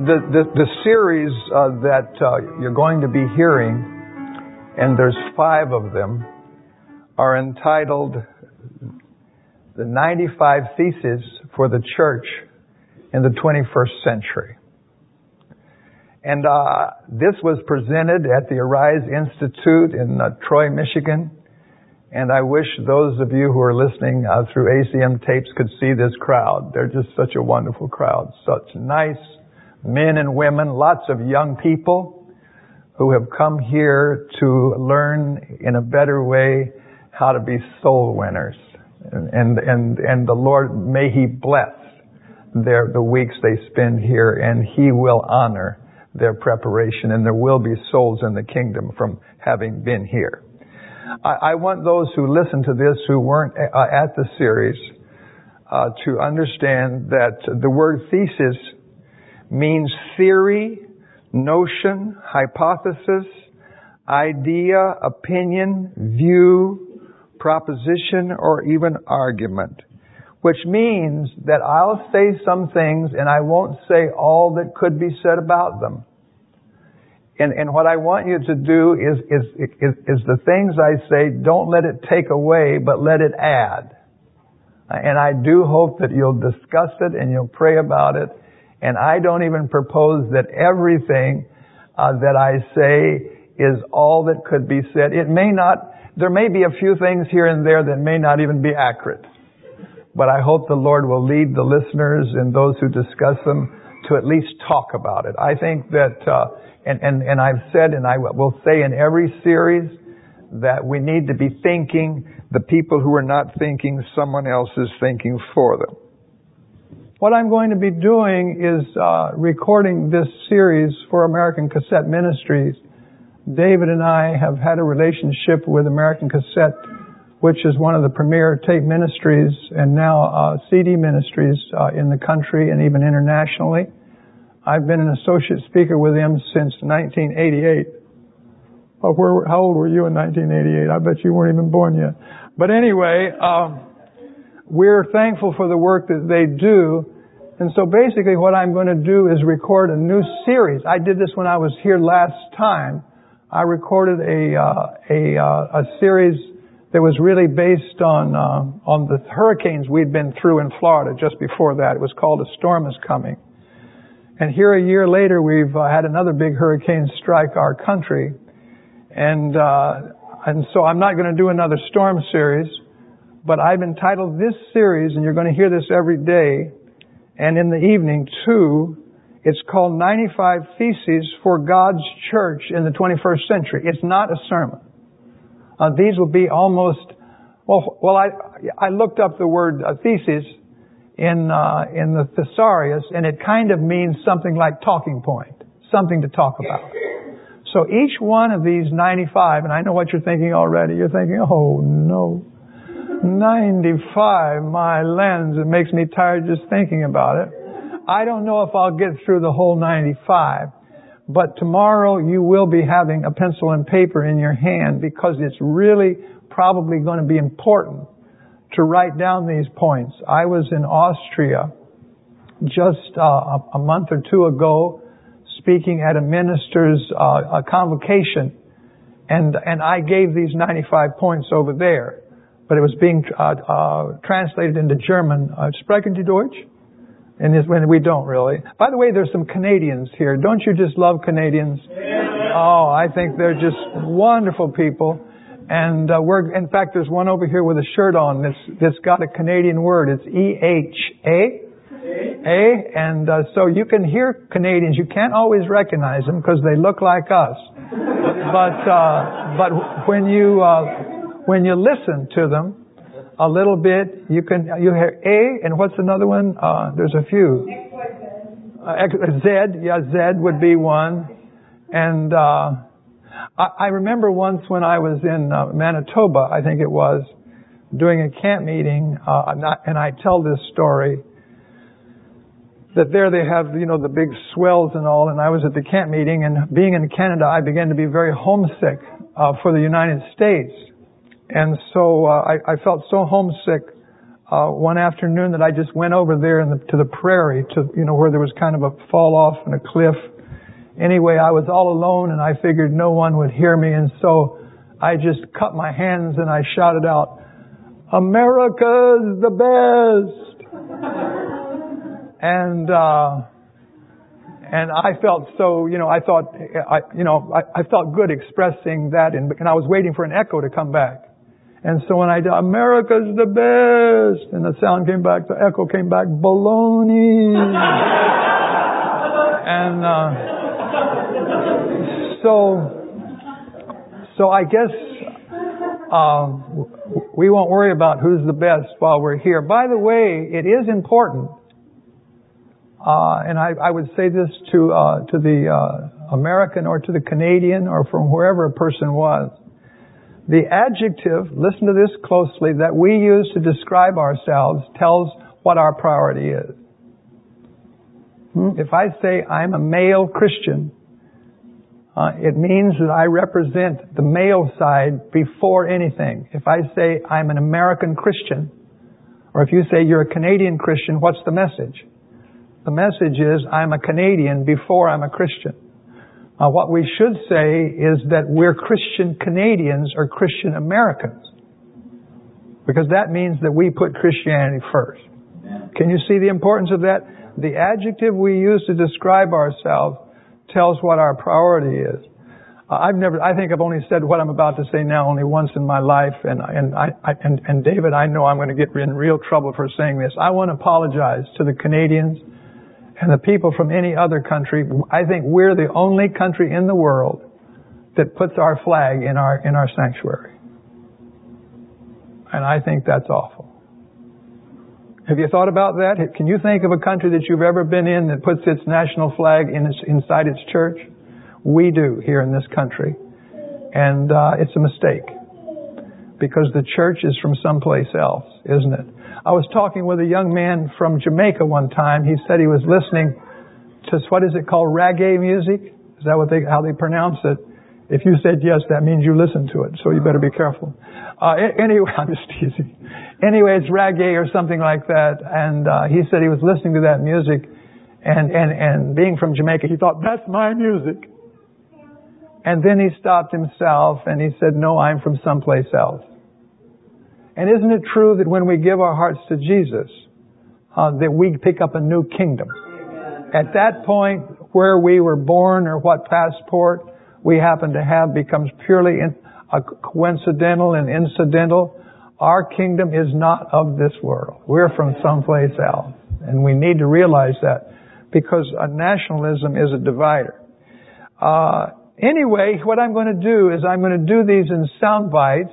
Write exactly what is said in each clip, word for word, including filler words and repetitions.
The, the, the series uh, that uh, you're going to be hearing, and there's five of them, are entitled The ninety-five Theses for the Church in the twenty-first Century. And uh, this was presented at the Arise Institute in uh, Troy, Michigan. And I wish those of you who are listening uh, through A C M tapes could see this crowd. They're just such a wonderful crowd. Such nice men and women, lots of young people who have come here to learn in a better way how to be soul winners. And, and, and the Lord, may He bless their, the weeks they spend here, and He will honor their preparation, and there will be souls in the kingdom from having been here. I, I want those who listen to this who weren't uh, at the series uh, to understand that the word thesis means theory, notion, hypothesis, idea, opinion, view, proposition, or even argument. Which means that I'll say some things and I won't say all that could be said about them. And, and what I want you to do is, is, is, is the things I say, don't let it take away, but let it add. And I do hope that you'll discuss it and you'll pray about it. And I don't even propose that everything uh, that I say is all that could be said. It may not, there may be a few things here and there that may not even be accurate. But I hope the Lord will lead the listeners and those who discuss them to at least talk about it. I think that, uh, and, and, and I've said, and I will say in every series, that we need to be thinking. The people who are not thinking, someone else is thinking for them. What I'm going to be doing is uh, recording this series for American Cassette Ministries. David and I have had a relationship with American Cassette, which is one of the premier tape ministries and now uh, C D ministries uh, in the country and even internationally. I've been an associate speaker with them since nineteen eighty-eight. Well, where, how old were you in nineteen eighty-eight? I bet you weren't even born yet. But anyway, um, we're thankful for the work that they do. And so basically what I'm going to do is record a new series. I did this when I was here last time. I recorded a, uh, a, uh, a series that was really based on, uh, on the hurricanes we'd been through in Florida just before that. It was called A Storm Is Coming. And here a year later, we've uh, had another big hurricane strike our country. And, uh, and so I'm not going to do another storm series, but I've entitled this series, and you're going to hear this every day, and in the evening too. It's called ninety-five Theses for God's Church in the twenty-first Century. It's not a sermon. Uh, these will be almost, well, well, I, I looked up the word uh, thesis in, uh, in the thesaurus, and it kind of means something like talking point, something to talk about. So each one of these ninety-five, and I know what you're thinking already. You're thinking, oh no, ninety-five, my lens, it makes me tired just thinking about it. I don't know if I'll get through the whole ninety-five, but tomorrow you will be having a pencil and paper in your hand because it's really probably going to be important to write down these points. I was in Austria just uh, a month or two ago speaking at a minister's uh, a convocation, and and I gave these ninety-five points over there, but it was being uh, uh, translated into German. Uh, Sprechen Sie Deutsch? And it's when we don't really. By the way, there's some Canadians here. Don't you just love Canadians? Oh, I think they're just wonderful people. And uh, we're, in fact, there's one over here with a shirt on that's, that's got a Canadian word. It's E H A. A. And uh, so you can hear Canadians. You can't always recognize them because they look like us. But uh, but when you uh, when you listen to them a little bit, you can you hear A, and what's another one? Uh, there's a few. Uh, Z, yeah, Z would be one. And uh, I, I remember once when I was in uh, Manitoba, I think it was, doing a camp meeting, uh, and I tell this story, that there they have, you know, the big swells and all, and I was at the camp meeting, and being in Canada, I began to be very homesick uh, for the United States. And so uh, I, I felt so homesick uh, uh, one afternoon that I just went over there in the, to the prairie, to you know where there was kind of a fall off and a cliff. Anyway, I was all alone, and I figured no one would hear me, and so I just cut my hands and I shouted out, "America's the best!" and uh, and I felt so, you know, I thought, I, you know, I, I felt good expressing that, and, and I was waiting for an echo to come back. And so when I did, "America's the best," and the sound came back, the echo came back, "Baloney." and uh, so, so I guess uh, we won't worry about who's the best while we're here. By the way, it is important, uh, and I, I would say this to uh, to the uh, American or to the Canadian or from wherever a person was. The adjective, listen to this closely, that we use to describe ourselves tells what our priority is. Hmm? If I say I'm a male Christian, uh, it means that I represent the male side before anything. If I say I'm an American Christian, or if you say you're a Canadian Christian, what's the message? The message is I'm a Canadian before I'm a Christian. Uh, what we should say is that we're Christian Canadians or Christian Americans. Because that means that we put Christianity first. Can you see the importance of that? The adjective we use to describe ourselves tells what our priority is. Uh, I've never, I think I've only said what I'm about to say now only once in my life, and and I, I and, and David, I know I'm going to get in real trouble for saying this. I want to apologize to the Canadians and the people from any other country. I think we're the only country in the world that puts our flag in our in our sanctuary. And I think that's awful. Have you thought about that? Can you think of a country that you've ever been in that puts its national flag in its, inside its church? We do here in this country. And uh, it's a mistake. Because the church is from someplace else, isn't it? I was talking with a young man from Jamaica one time. He said he was listening to, what is it called, reggae music? Is that what they, how they pronounce it? If you said yes, that means you listen to it, so you better be careful. Uh, anyway, I'm just teasing. Anyway, it's reggae or something like that. And uh, he said he was listening to that music, and, and, and being from Jamaica, he thought, that's my music. And then he stopped himself and he said, no, I'm from someplace else. And isn't it true that when we give our hearts to Jesus, uh, that we pick up a new kingdom? At that point, where we were born or what passport we happen to have becomes purely in, uh, coincidental and incidental. Our kingdom is not of this world. We're from someplace else. And we need to realize that because uh, nationalism is a divider. Uh, anyway, what I'm going to do is I'm going to do these in sound bites.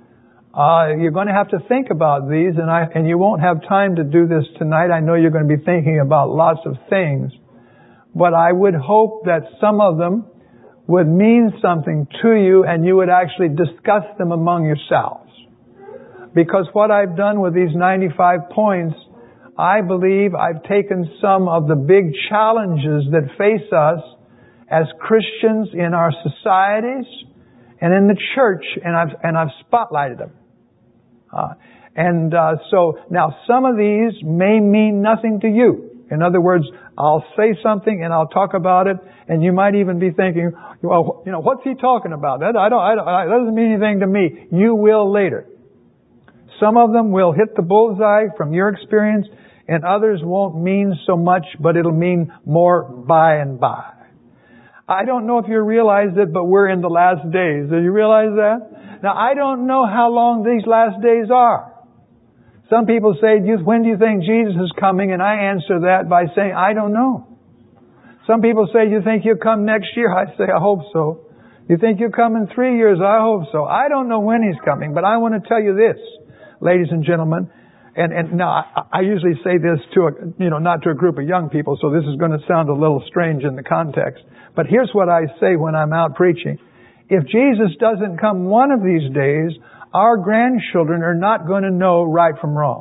Uh, you're going to have to think about these, and I, and you won't have time to do this tonight. I know you're going to be thinking about lots of things, but I would hope that some of them would mean something to you and you would actually discuss them among yourselves. Because what I've done with these ninety-five points, I believe I've taken some of the big challenges that face us as Christians in our societies and in the church, and I've, and I've spotlighted them. Uh, and uh, so now some of these may mean nothing to you. In other words, I'll say something and I'll talk about it, and you might even be thinking, well, you know, what's he talking about? That I don't, I don't, that doesn't mean anything to me. You will later. Some of them will hit the bullseye from your experience, and others won't mean so much, but it'll mean more by and by. I don't know if you realize it, but we're in the last days. Do you realize that? Now, I don't know how long these last days are. Some people say, when do you think Jesus is coming? And I answer that by saying, I don't know. Some people say, you think he'll come next year? I say, I hope so. You think he'll come in three years? I hope so. I don't know when he's coming, but I want to tell you this, ladies and gentlemen. And, and now, I, I usually say this to a, you know, not to a group of young people, so this is going to sound a little strange in the context. But here's what I say when I'm out preaching. If Jesus doesn't come one of these days, our grandchildren are not going to know right from wrong.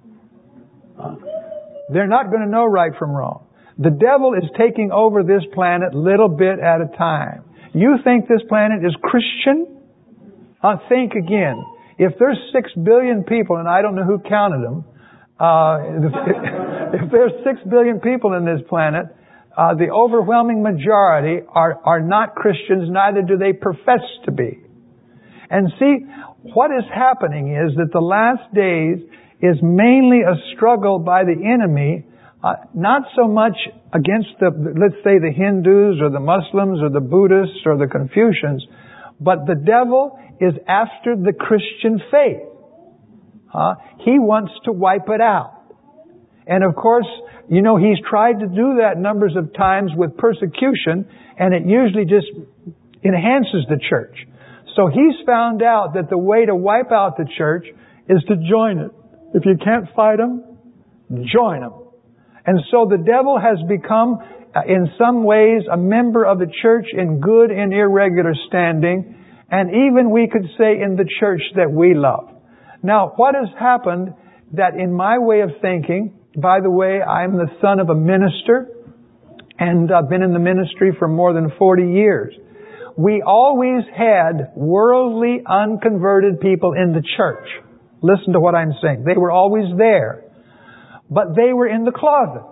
They're not going to know right from wrong. The devil is taking over this planet little bit at a time. You think this planet is Christian? Uh, think again. If there's six billion people, and I don't know who counted them, Uh, if, if there's six billion people in this planet, uh, the overwhelming majority are, are not Christians, neither do they profess to be. And see, what is happening is that the last days is mainly a struggle by the enemy, uh, not so much against the, let's say, the Hindus or the Muslims or the Buddhists or the Confucians, but the devil is after the Christian faith. Uh, he wants to wipe it out. And of course, you know, he's tried to do that numbers of times with persecution, and it usually just enhances the church. So he's found out that the way to wipe out the church is to join it. If you can't fight them, join them. And so the devil has become, in some ways, a member of the church in good and irregular standing, and even we could say in the church that we love. Now, what has happened that in my way of thinking, by the way, I'm the son of a minister, and I've been in the ministry for more than forty years. We always had worldly, unconverted people in the church. Listen to what I'm saying. They were always there. But they were in the closet.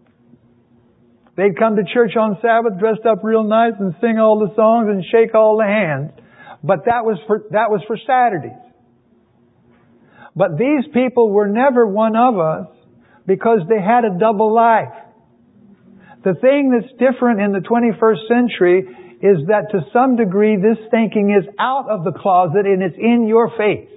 They'd come to church on Sabbath dressed up real nice and sing all the songs and shake all the hands. But that was for, that was for Saturdays. But these people were never one of us because they had a double life. The thing that's different in the twenty-first century is that to some degree this thinking is out of the closet and it's in your face.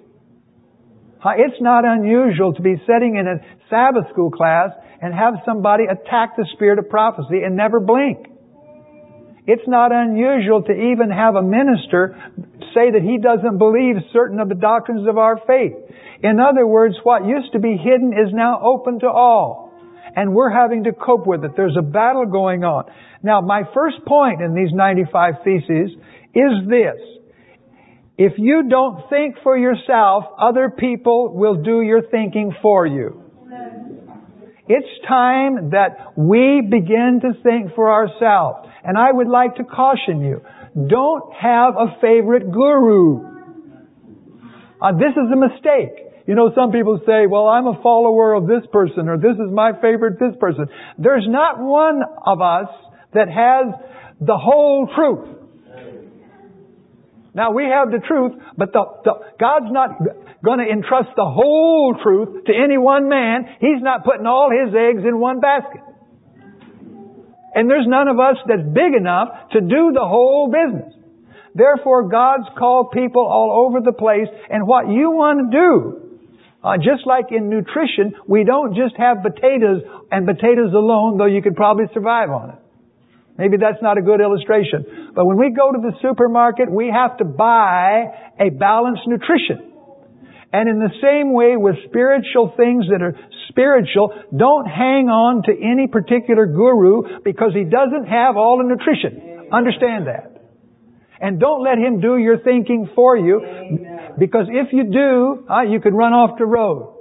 It's not unusual to be sitting in a Sabbath school class and have somebody attack the spirit of prophecy and never blink. It's not unusual to even have a minister say that he doesn't believe certain of the doctrines of our faith. In other words, what used to be hidden is now open to all. And we're having to cope with it. There's a battle going on. Now, my first point in these ninety-five theses is this. If you don't think for yourself, other people will do your thinking for you. It's time that we begin to think for ourselves. And I would like to caution you, don't have a favorite guru. Uh, this is a mistake. You know, some people say, well, I'm a follower of this person, or this is my favorite this person. There's not one of us that has the whole truth. Now, we have the truth, but the, the, God's not going to entrust the whole truth to any one man. He's not putting all His eggs in one basket. And there's none of us that's big enough to do the whole business. Therefore, God's called people all over the place. And what you want to do, uh, just like in nutrition, we don't just have potatoes and potatoes alone, though you could probably survive on it. Maybe that's not a good illustration. But when we go to the supermarket, we have to buy a balanced nutrition. And in the same way with spiritual things that are spiritual, don't hang on to any particular guru because he doesn't have all the nutrition. Understand that. And don't let him do your thinking for you, because if you do, uh, you could run off the road.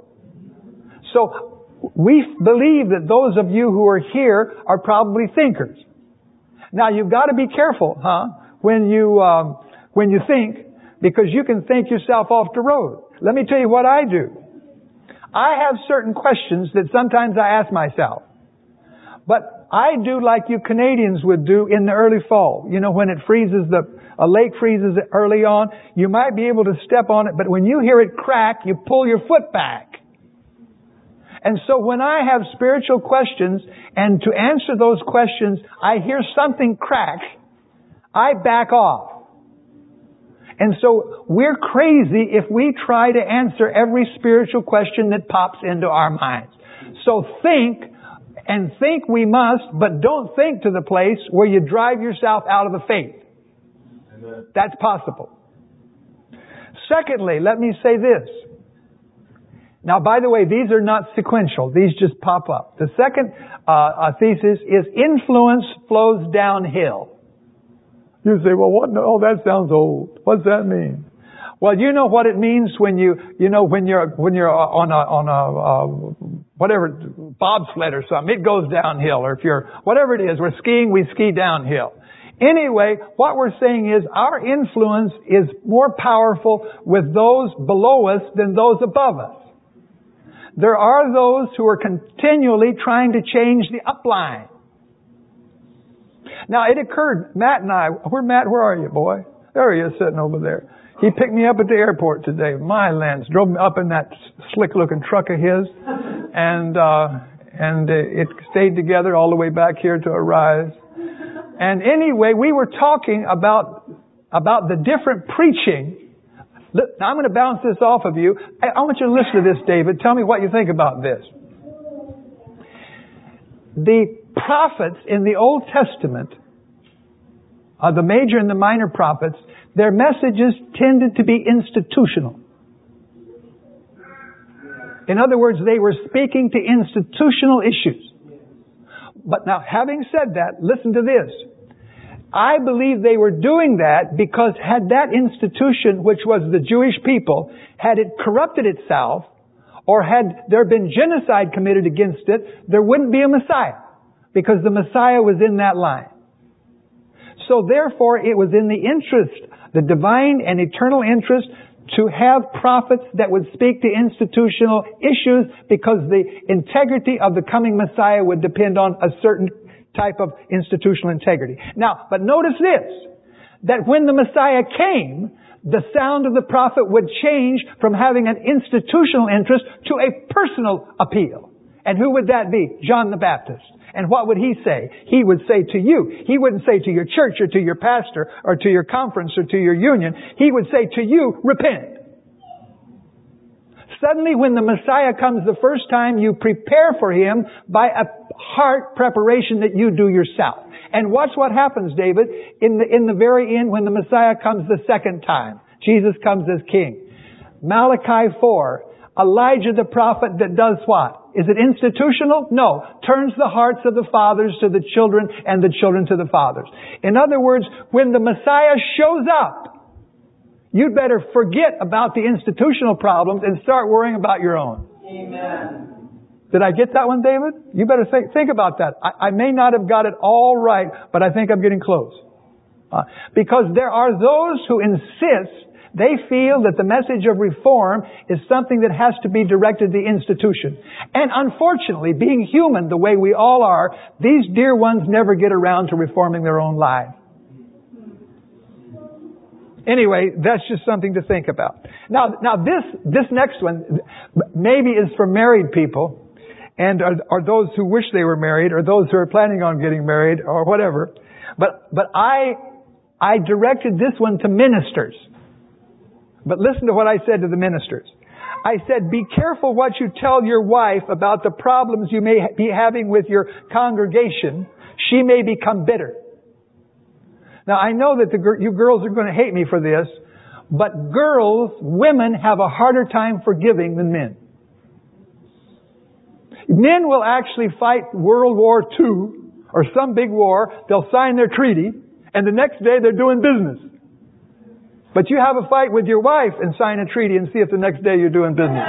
So we believe that those of you who are here are probably thinkers. Now, you've got to be careful, huh, when you um, when you think, because you can think yourself off the road. Let me tell you what I do. I have certain questions that sometimes I ask myself. But I do like you Canadians would do in the early fall. You know, when it freezes, the a lake freezes early on, you might be able to step on it, but when you hear it crack, you pull your foot back. And so when I have spiritual questions, and to answer those questions, I hear something crack, I back off. And so we're crazy if we try to answer every spiritual question that pops into our minds. So think, and think we must, but don't think to the place where you drive yourself out of the faith. Amen. That's possible. Secondly, let me say this. Now, by the way, these are not sequential. These just pop up. The second uh, uh, thesis is influence flows downhill. You say, well, what? Oh, that sounds old. What's that mean? Well, you know what it means when you, you know, when you're, when you're on a, on a, uh, whatever, bobsled or something. It goes downhill. Or if you're, whatever it is, we're skiing, we ski downhill. Anyway, what we're saying is our influence is more powerful with those below us than those above us. there are those who are continually trying to change the upline. Now, it occurred, Matt and I, where Matt, where are you, boy? There he is, sitting over there. He picked me up at the airport today. My lands, drove me up in that slick-looking truck of his, and uh, and it stayed together all the way back here to Arise. And anyway, we were talking about about the different preaching. Now, I'm going to bounce this off of you. I want you to listen to this, David. Tell me what you think about this. The prophets in the Old Testament, uh, the major and the minor prophets, their messages tended to be institutional. In other words, they were speaking to institutional issues. But now, having said that, listen to this. I believe they were doing that because had that institution, which was the Jewish people, had it corrupted itself, or had there been genocide committed against it, there wouldn't be a Messiah, because the Messiah was in that line. So therefore, it was in the interest, the divine and eternal interest, to have prophets that would speak to institutional issues, because the integrity of the coming Messiah would depend on a certain type of institutional integrity. Now, but notice this, that when the Messiah came, the sound of the prophet would change from having an institutional interest to a personal appeal. And who would that be? John the Baptist. And what would he say? He would say to you. He wouldn't say to your church or to your pastor or to your conference or to your union. He would say to you, repent. Suddenly, when the Messiah comes the first time, you prepare for Him by a heart preparation that you do yourself. And watch what happens, David, in the, in the very end when the Messiah comes the second time. Jesus comes as King. Malachi four, Elijah the prophet that does what? Is it institutional? No. Turns the hearts of the fathers to the children and the children to the fathers. In other words, when the Messiah shows up, you'd better forget about the institutional problems and start worrying about your own. Amen. Did I get that one, David? You better think, think about that. I, I may not have got it all right, but I think I'm getting close. Uh, because there are those who insist, they feel that the message of reform is something that has to be directed to the institution. And unfortunately, being human the way we all are, these dear ones never get around to reforming their own lives. Anyway, that's just something to think about. Now, now this, this next one maybe is for married people, and are, are those who wish they were married, or those who are planning on getting married, or whatever. But, but I, I directed this one to ministers. But listen to what I said to the ministers. I said, be careful what you tell your wife about the problems you may be having with your congregation. She may become bitter. Now, I know that the, you girls are going to hate me for this, but girls, women have a harder time forgiving than men. Men will actually fight World War Two or some big war. They'll sign their treaty, and the next day they're doing business. But you have a fight with your wife and sign a treaty and see if the next day you're doing business.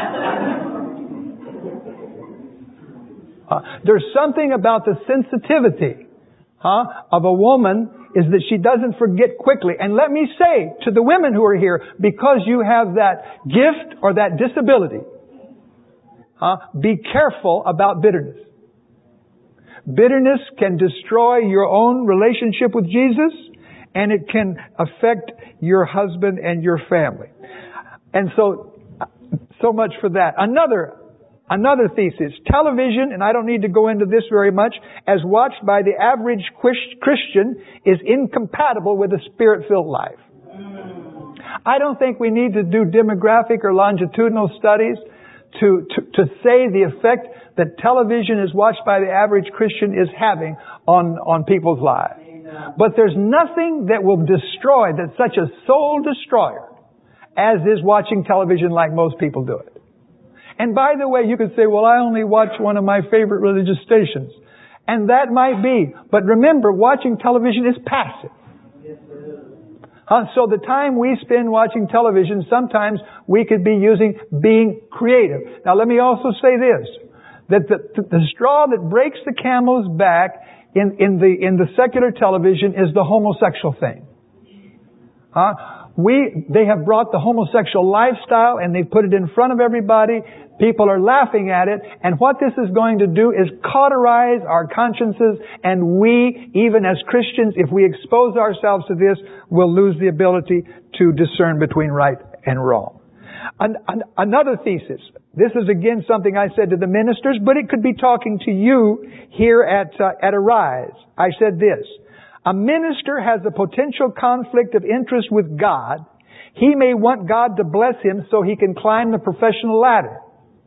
uh, there's something about the sensitivity huh, of a woman is that she doesn't forget quickly. And let me say to the women who are here, because you have that gift or that disability, huh, be careful about bitterness. Bitterness can destroy your own relationship with Jesus, and it can affect your husband and your family. And so, so much for that. Another Another thesis, television, and I don't need to go into this very much, as watched by the average Christian, is incompatible with a Spirit-filled life. I don't think we need to do demographic or longitudinal studies to, to, to say the effect that television is watched by the average Christian is having on, on people's lives. But there's nothing that will destroy, that's such a soul destroyer, as is watching television like most people do it. And by the way, you could say, well, I only watch one of my favorite religious stations. And that might be. But remember, watching television is passive. Huh? So the time we spend watching television, sometimes we could be using being creative. Now let me also say this, that the, the straw that breaks the camel's back in, in the, in the secular television is the homosexual thing. Huh? We, they have brought the homosexual lifestyle and they've put it in front of everybody. People are laughing at it. And what this is going to do is cauterize our consciences. And we, even as Christians, if we expose ourselves to this, will lose the ability to discern between right and wrong. An, an, another thesis. This is again something I said to the ministers, but it could be talking to you here at, uh, at Arise. I said this. A minister has a potential conflict of interest with God. He may want God to bless him so he can climb the professional ladder.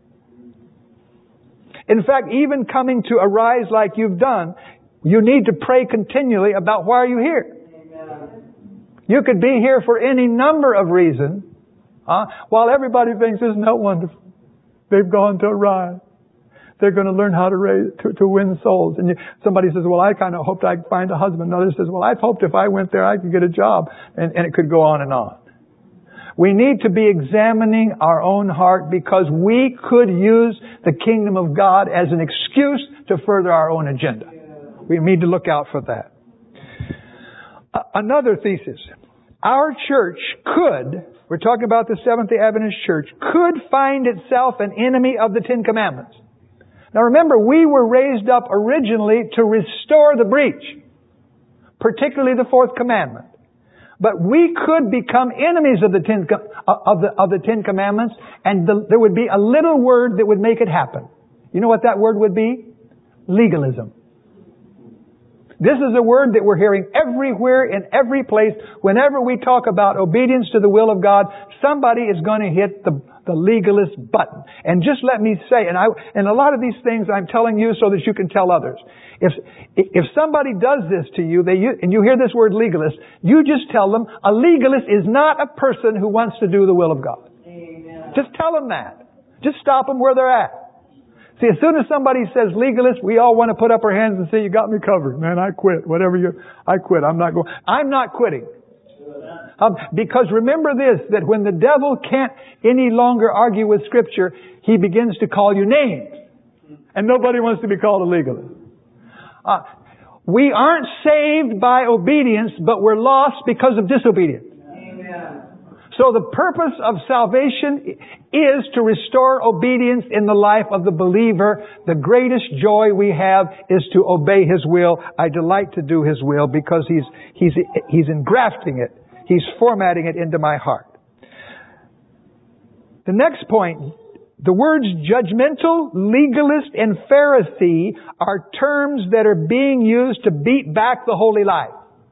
In fact, even coming to Arise like you've done, you need to pray continually about why are you here. Amen. You could be here for any number of reasons, huh? While everybody thinks, isn't that wonderful? They've gone to Arise. They're going to learn how to raise, to, to win souls. And you, somebody says, well, I kind of hoped I'd find a husband. Another says, well, I hoped if I went there, I could get a job. And, and it could go on and on. We need to be examining our own heart because we could use the kingdom of God as an excuse to further our own agenda. We need to look out for that. Uh, another thesis. Our church could, we're talking about the Seventh-day Adventist Church, could find itself an enemy of the Ten Commandments. Now remember, we were raised up originally to restore the breach, particularly the Fourth Commandment. But we could become enemies of the Ten, of the, of the Ten Commandments, and the, there would be a little word that would make it happen. You know what that word would be? Legalism. This is a word that we're hearing everywhere in every place. Whenever we talk about obedience to the will of God, somebody is going to hit the, the legalist button. And just let me say, and I, and a lot of these things I'm telling you so that you can tell others. If, if somebody does this to you, they, and you hear this word legalist, you just tell them a legalist is not a person who wants to do the will of God. Amen. Just tell them that. Just stop them where they're at. See, as soon as somebody says legalist, we all want to put up our hands and say, you got me covered. Man, I quit. Whatever you, I quit. I'm not going, I'm not quitting. Um, because remember this, that when the devil can't any longer argue with Scripture, he begins to call you names. And nobody wants to be called a legalist. Uh, we aren't saved by obedience, but we're lost because of disobedience. Amen. So the purpose of salvation is to restore obedience in the life of the believer. The greatest joy we have is to obey His will. I delight to do His will because He's, He's, He's engrafting it. He's formatting it into my heart. The next point, the words judgmental, legalist, and Pharisee are terms that are being used to beat back the holy life.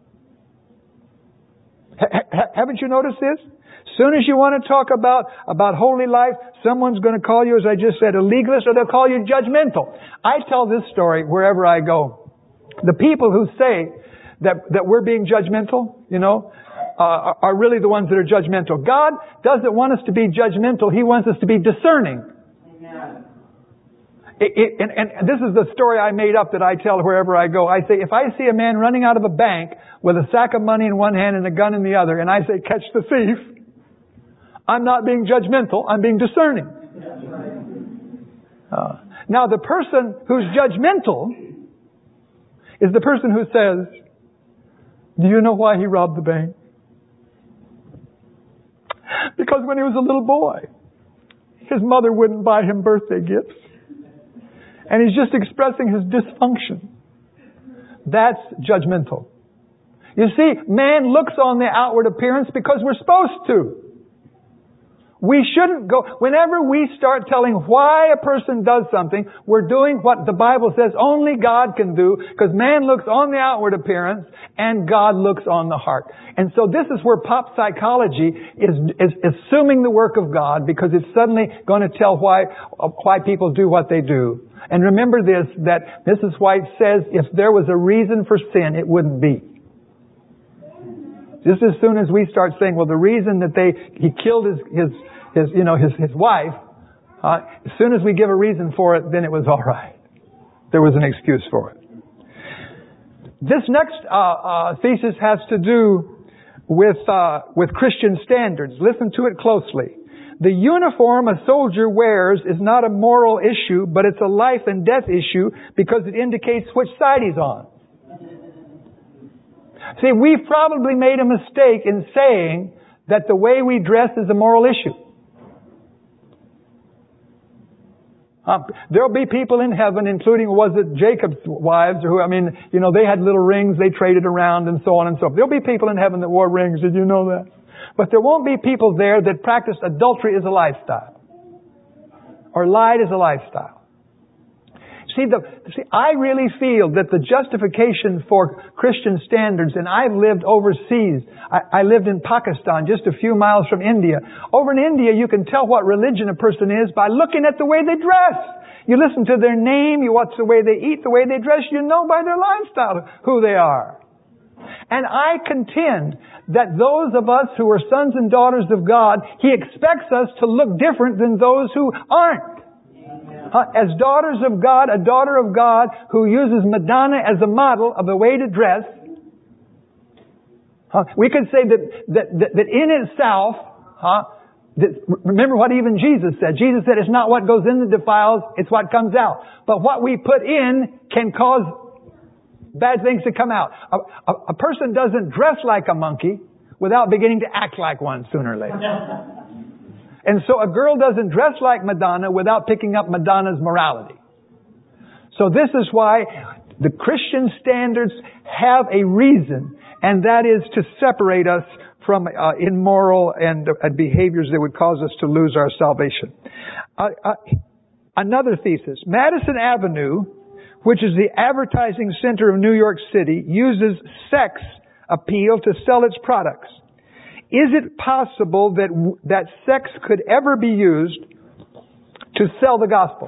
H- haven't you noticed this? As soon as you want to talk about, about holy life, someone's going to call you, as I just said, a legalist, or they'll call you judgmental. I tell this story wherever I go. The people who say that, that we're being judgmental, you know, uh, are really the ones that are judgmental. God doesn't want us to be judgmental. He wants us to be discerning. Amen. It, it, and, and this is the story I made up that I tell wherever I go. I say, if I see a man running out of a bank with a sack of money in one hand and a gun in the other, and I say, catch the thief, I'm not being judgmental. I'm being discerning. Uh, now, the person who's judgmental is the person who says, do you know why he robbed the bank? Because when he was a little boy, his mother wouldn't buy him birthday gifts. And he's just expressing his dysfunction. That's judgmental. You see, man looks on the outward appearance because we're supposed to. We shouldn't go, whenever we start telling why a person does something, we're doing what the Bible says only God can do, because man looks on the outward appearance and God looks on the heart. And so this is where pop psychology is, is assuming the work of God, because it's suddenly going to tell why, why people do what they do. And remember this, that Missus White says if there was a reason for sin, it wouldn't be. Just as soon as we start saying, well, the reason that they, he killed his, his, his, you know, his, his wife, uh, as soon as we give a reason for it, then it was all right. There was an excuse for it. This next, uh, uh, thesis has to do with, uh, with Christian standards. Listen to it closely. The uniform a soldier wears is not a moral issue, but it's a life and death issue because it indicates which side he's on. See, we've probably made a mistake in saying that the way we dress is a moral issue. Uh, there'll be people in heaven, including, was it Jacob's wives, who, I mean, you know, they had little rings they traded around and so on and so forth. There'll be people in heaven that wore rings. Did you know that? But there won't be people there that practiced adultery as a lifestyle. Or lied as a lifestyle. See, the, see, I really feel that the justification for Christian standards, and I've lived overseas. I, I lived in Pakistan, just a few miles from India. Over in India, you can tell what religion a person is by looking at the way they dress. You listen to their name, you watch the way they eat, the way they dress, you know by their lifestyle who they are. And I contend that those of us who are sons and daughters of God, He expects us to look different than those who aren't. As daughters of God, a daughter of God who uses Madonna as a model of the way to dress, we could say that that, that, that in itself, huh, that, remember what even Jesus said. Jesus said it's not what goes in that defiles, it's what comes out. But what we put in can cause bad things to come out. A, a, a person doesn't dress like a monkey without beginning to act like one sooner or later. And so a girl doesn't dress like Madonna without picking up Madonna's morality. So this is why the Christian standards have a reason, and that is to separate us from uh, immoral and uh, behaviors that would cause us to lose our salvation. Uh, uh, another thesis. Madison Avenue, which is the advertising center of New York City, uses sex appeal to sell its products. Is it possible that that sex could ever be used to sell the gospel?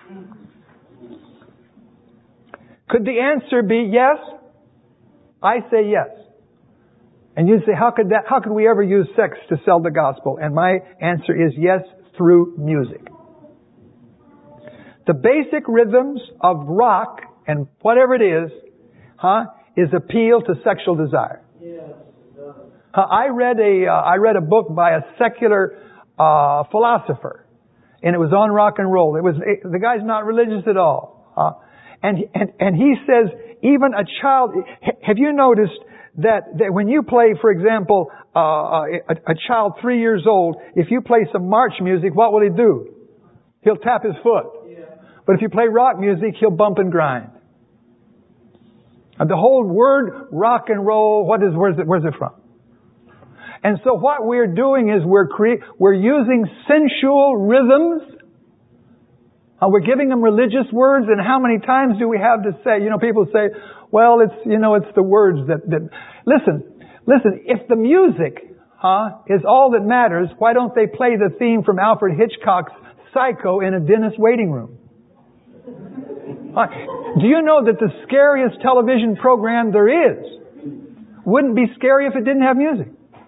Could the answer be yes? I say yes. And you say, how could that, how could we ever use sex to sell the gospel? And my answer is yes, through music. The basic rhythms of rock and whatever it is, huh, is appeal to sexual desire. Yes. Uh, I read a, uh, I read a book by a secular, uh, philosopher, and it was on rock and roll. It was, it, the guy's not religious at all. Uh, and, and, and he says, even a child, have you noticed that, that when you play, for example, uh, a, a child three years old, if you play some march music, what will he do? He'll tap his foot. Yeah. But if you play rock music, he'll bump and grind. And the whole word rock and roll, what is, where's it, where's it from? And so what we're doing is we're cre- we're using sensual rhythms. Uh, we're giving them religious words, and how many times do we have to say, you know, people say, well, it's, you know, it's the words that, that, listen, listen, if the music, huh, is all that matters, why don't they play the theme from Alfred Hitchcock's Psycho in a dentist waiting room? Uh, do you know that the scariest television program there is wouldn't be scary if it didn't have music?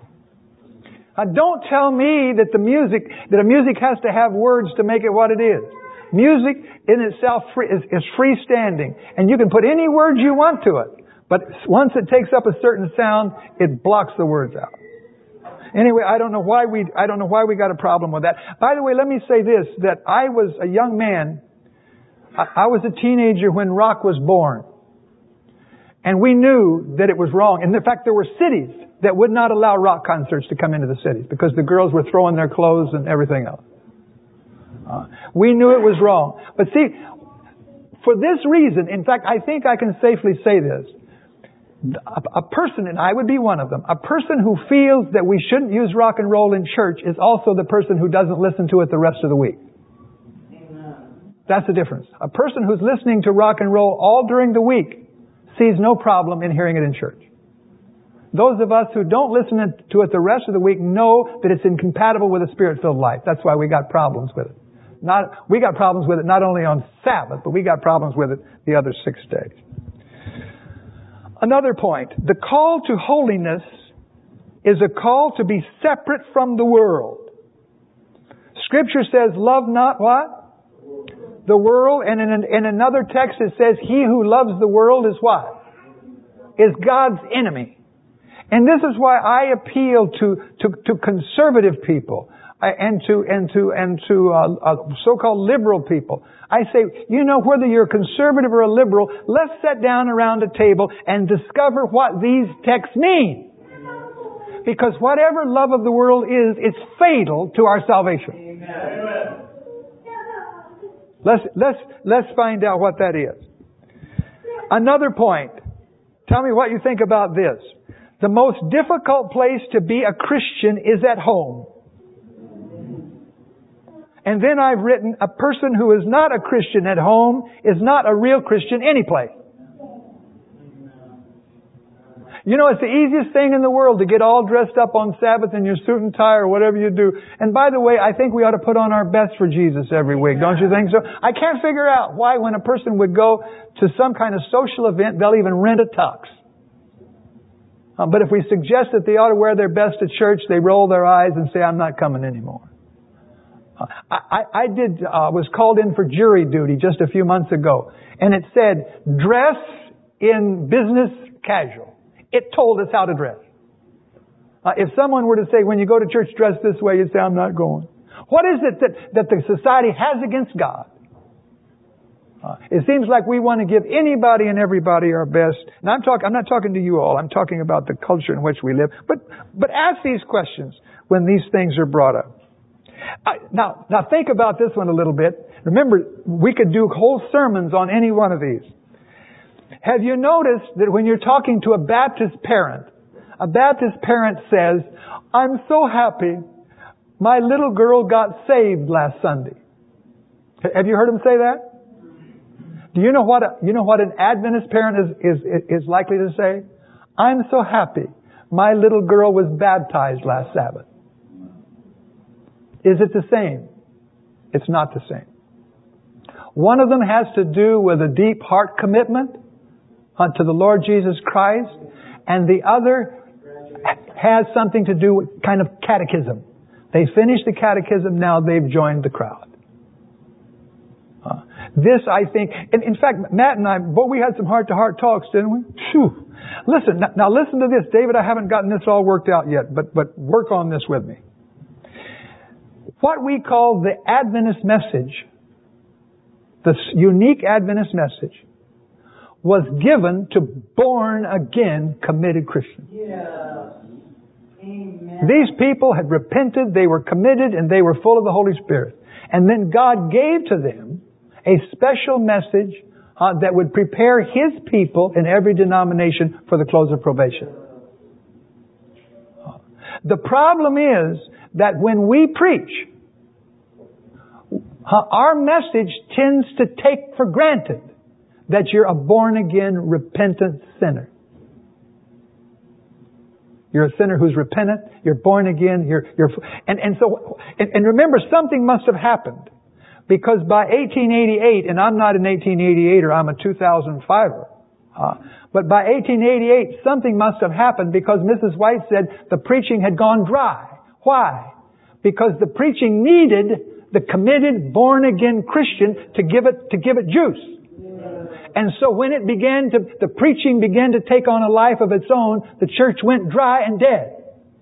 Uh, don't tell me that the music, that a music has to have words to make it what it is. Music in itself free, is, is freestanding, and you can put any words you want to it. But once it takes up a certain sound, it blocks the words out. Anyway, I don't know why we, I don't know why we got a problem with that. By the way, let me say this, that I was a young man. I, I was a teenager when rock was born. And we knew that it was wrong. And in fact, there were cities that would not allow rock concerts to come into the cities because the girls were throwing their clothes and everything else. Uh, we knew it was wrong. But see, for this reason, in fact, I think I can safely say this. A, a person, and I would be one of them, a person who feels that we shouldn't use rock and roll in church is also the person who doesn't listen to it the rest of the week. Amen. That's the difference. A person who's listening to rock and roll all during the week sees no problem in hearing it in church. Those of us who don't listen to it the rest of the week know that it's incompatible with a Spirit-filled life. That's why we got problems with it. Not, we got problems with it not only on Sabbath, but we got problems with it the other six days. Another point. The call to holiness is a call to be separate from the world. Scripture says, love not what? The world. And in, an, in another text it says, he who loves the world is what? Is God's enemy. And this is why I appeal to, to, to conservative people uh, and to, and to, and to uh, uh, so-called liberal people. I say, you know, whether you're a conservative or a liberal, let's sit down around a table and discover what these texts mean. Because whatever love of the world is, it's fatal to our salvation. Amen. Let's, let's, let's find out what that is. Another point. Tell me what you think about this. The most difficult place to be a Christian is at home. And then I've written, a person who is not a Christian at home is not a real Christian anyplace. You know, it's the easiest thing in the world to get all dressed up on Sabbath in your suit and tie or whatever you do. And by the way, I think we ought to put on our best for Jesus every week. Don't you think so? I can't figure out why when a person would go to some kind of social event, they'll even rent a tux. Uh, but if we suggest that they ought to wear their best at church, they roll their eyes and say, I'm not coming anymore. Uh, I, I did, uh, was called in for jury duty just a few months ago. And it said, dress in business casual. It told us how to dress. Uh, if someone were to say, when you go to church, dress this way, you'd say, I'm not going. What is it that, that the society has against God? Uh, it seems like we want to give anybody and everybody our best. And I'm talking, I'm not talking to you all. I'm talking about the culture in which we live. But, but ask these questions when these things are brought up. I, now, now think about this one a little bit. Remember, we could do whole sermons on any one of these. Have you noticed that when you're talking to a Baptist parent, a Baptist parent says, I'm so happy my little girl got saved last Sunday. Have you heard him say that? Do you know what a, you know what an Adventist parent is, is, is likely to say? I'm so happy my little girl was baptized last Sabbath. Is it the same? It's not the same. One of them has to do with a deep heart commitment to the Lord Jesus Christ, and the other has something to do with kind of catechism. They finished the catechism, now they've joined the crowd. Uh, this, I think, and in fact, Matt and I, boy, we had some heart-to-heart talks, didn't we? Phew. Listen, now, now listen to this. David, I haven't gotten this all worked out yet, but, but work on this with me. What we call the Adventist message, the unique Adventist message, was given to born-again committed Christians. Yeah. Amen. These people had repented, they were committed, and they were full of the Holy Spirit. And then God gave to them a special message uh, that would prepare His people in every denomination for the close of probation. Uh, the problem is that when we preach, uh, our message tends to take for granted that you're a born-again, repentant sinner. You're a sinner who's repentant. You're born again. You're, you're, and, and so, and, and remember, something must have happened. Because by eighteen eighty-eight, and I'm not an eighteen eighty-eighter, I'm a two thousand fiver. Uh, but by eighteen eighty-eight, something must have happened because Missus White said the preaching had gone dry. Why? Because the preaching needed the committed, born-again Christian to give it, to give it juice. And so when it began to, the preaching began to take on a life of its own, the church went dry and dead.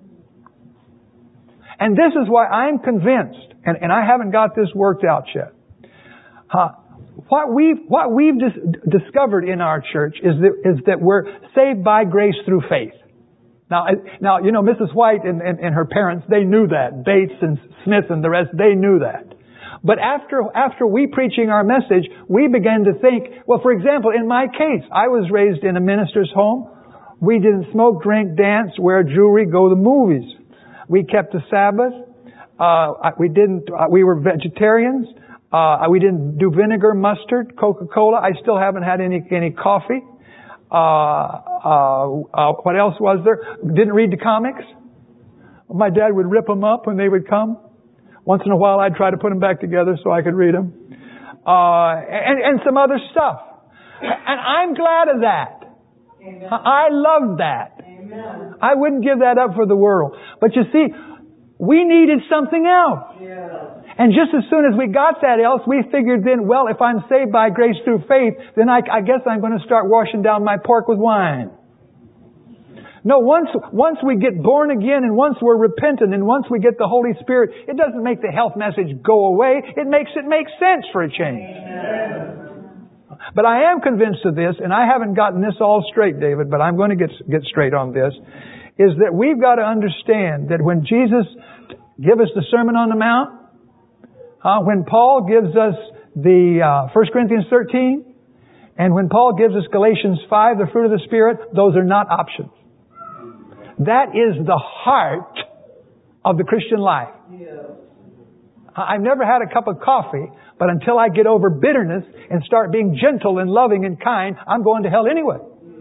And this is why I'm convinced, and, and I haven't got this worked out yet. Uh, what we've, what we've dis- discovered in our church is that, is that we're saved by grace through faith. Now, now, you know, Missus White and, and, and her parents, they knew that. Bates and Smith and the rest, they knew that. But after, after we preaching our message, we began to think, well, for example, in my case, I was raised in a minister's home. We didn't smoke, drink, dance, wear jewelry, go to the movies. We kept the Sabbath. Uh, we didn't, uh, we were vegetarians. Uh, we didn't do vinegar, mustard, Coca-Cola. I still haven't had any, any coffee. Uh, uh, uh, what else was there? Didn't read the comics. My dad would rip them up when they would come. Once in a while, I'd try to put them back together so I could read them. Uh, and, and some other stuff. And I'm glad of that. Amen. I love that. Amen. I wouldn't give that up for the world. But you see, we needed something else. Yeah. And just as soon as we got that else, we figured then, well, if I'm saved by grace through faith, then I, I guess I'm going to start washing down my pork with wine. No, once, once we get born again and once we're repentant and once we get the Holy Spirit, it doesn't make the health message go away. It makes it make sense for a change. Amen. But I am convinced of this, and I haven't gotten this all straight, David, but I'm going to get, get straight on this, is that we've got to understand that when Jesus gives us the Sermon on the Mount, uh, when Paul gives us the uh, First Corinthians thirteen, and when Paul gives us Galatians five, the fruit of the Spirit, those are not options. That is the heart of the Christian life. I've never had a cup of coffee, but until I get over bitterness and start being gentle and loving and kind, I'm going to hell anyway.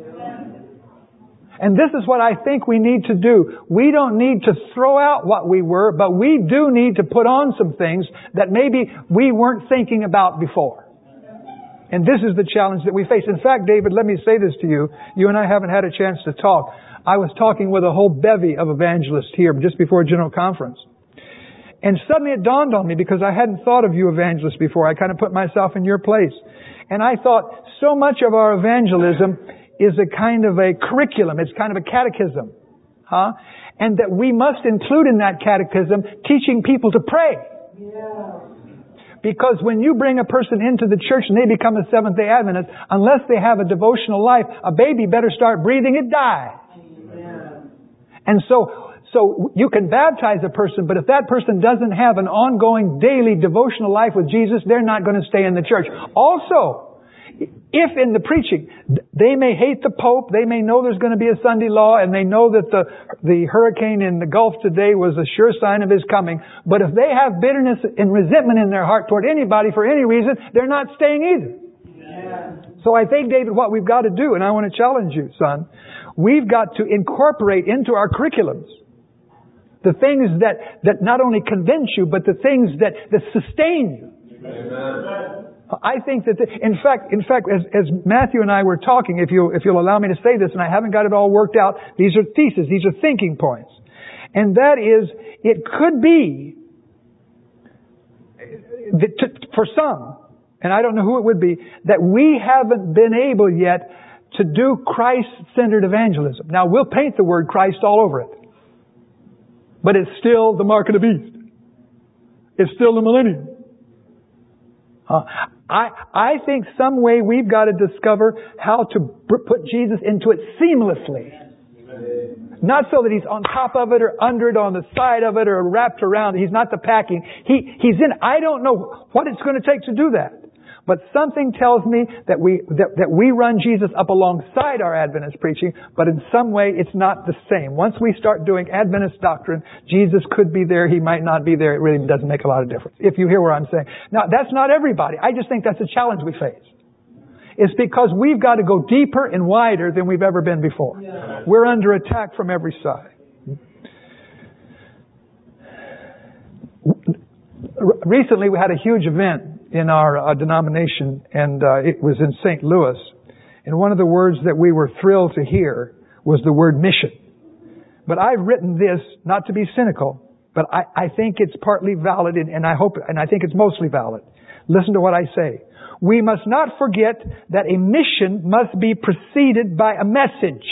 And this is what I think we need to do. We don't need to throw out what we were, but we do need to put on some things that maybe we weren't thinking about before. And this is the challenge that we face. In fact, David, let me say this to you. You and I haven't had a chance to talk. I was talking with a whole bevy of evangelists here just before General Conference. And suddenly it dawned on me, because I hadn't thought of you evangelists before. I kind of put myself in your place. And I thought, so much of our evangelism is a kind of a curriculum. It's kind of a catechism. Huh? And that we must include in that catechism teaching people to pray. Yeah. Because when you bring a person into the church and they become a Seventh-day Adventist, unless they have a devotional life, a baby better start breathing, it dies. Yeah. And so, so you can baptize a person, but if that person doesn't have an ongoing daily devotional life with Jesus, they're not going to stay in the church. Also, if in the preaching, they may hate the Pope, they may know there's going to be a Sunday law, and they know that the, the hurricane in the Gulf today was a sure sign of His coming, but if they have bitterness and resentment in their heart toward anybody for any reason, they're not staying either. Yeah. So I think, David, what we've got to do, and I want to challenge you, son, we've got to incorporate into our curriculums the things that, that not only convince you, but the things that, that sustain you. Amen. I think that, the, in fact, in fact, as, as Matthew and I were talking, if you, if you'll allow me to say this, and I haven't got it all worked out, these are theses, these are thinking points. And that is, it could be, that to, for some, and I don't know who it would be, that we haven't been able yet to do Christ-centered evangelism. Now, we'll paint the word Christ all over it. But it's still the mark of the beast. It's still the millennium. Uh, I, I think some way we've got to discover how to put Jesus into it seamlessly. Not so that He's on top of it or under it, on the side of it or wrapped around it. He's not the packing. He, He's in, I don't know what it's going to take to do that. But something tells me that we, that, that we run Jesus up alongside our Adventist preaching, but in some way it's not the same. Once we start doing Adventist doctrine, Jesus could be there, He might not be there. It really doesn't make a lot of difference, if you hear what I'm saying. Now, that's not everybody. I just think that's a challenge we face. It's because we've got to go deeper and wider than we've ever been before. Yeah. We're under attack from every side. Recently we had a huge event in our uh, denomination, and uh, it was in Saint Louis. And one of the words that we were thrilled to hear was the word mission. But I've written this not to be cynical, but I, I think it's partly valid, and, and I hope, and I think it's mostly valid. Listen to what I say. We must not forget that a mission must be preceded by a message.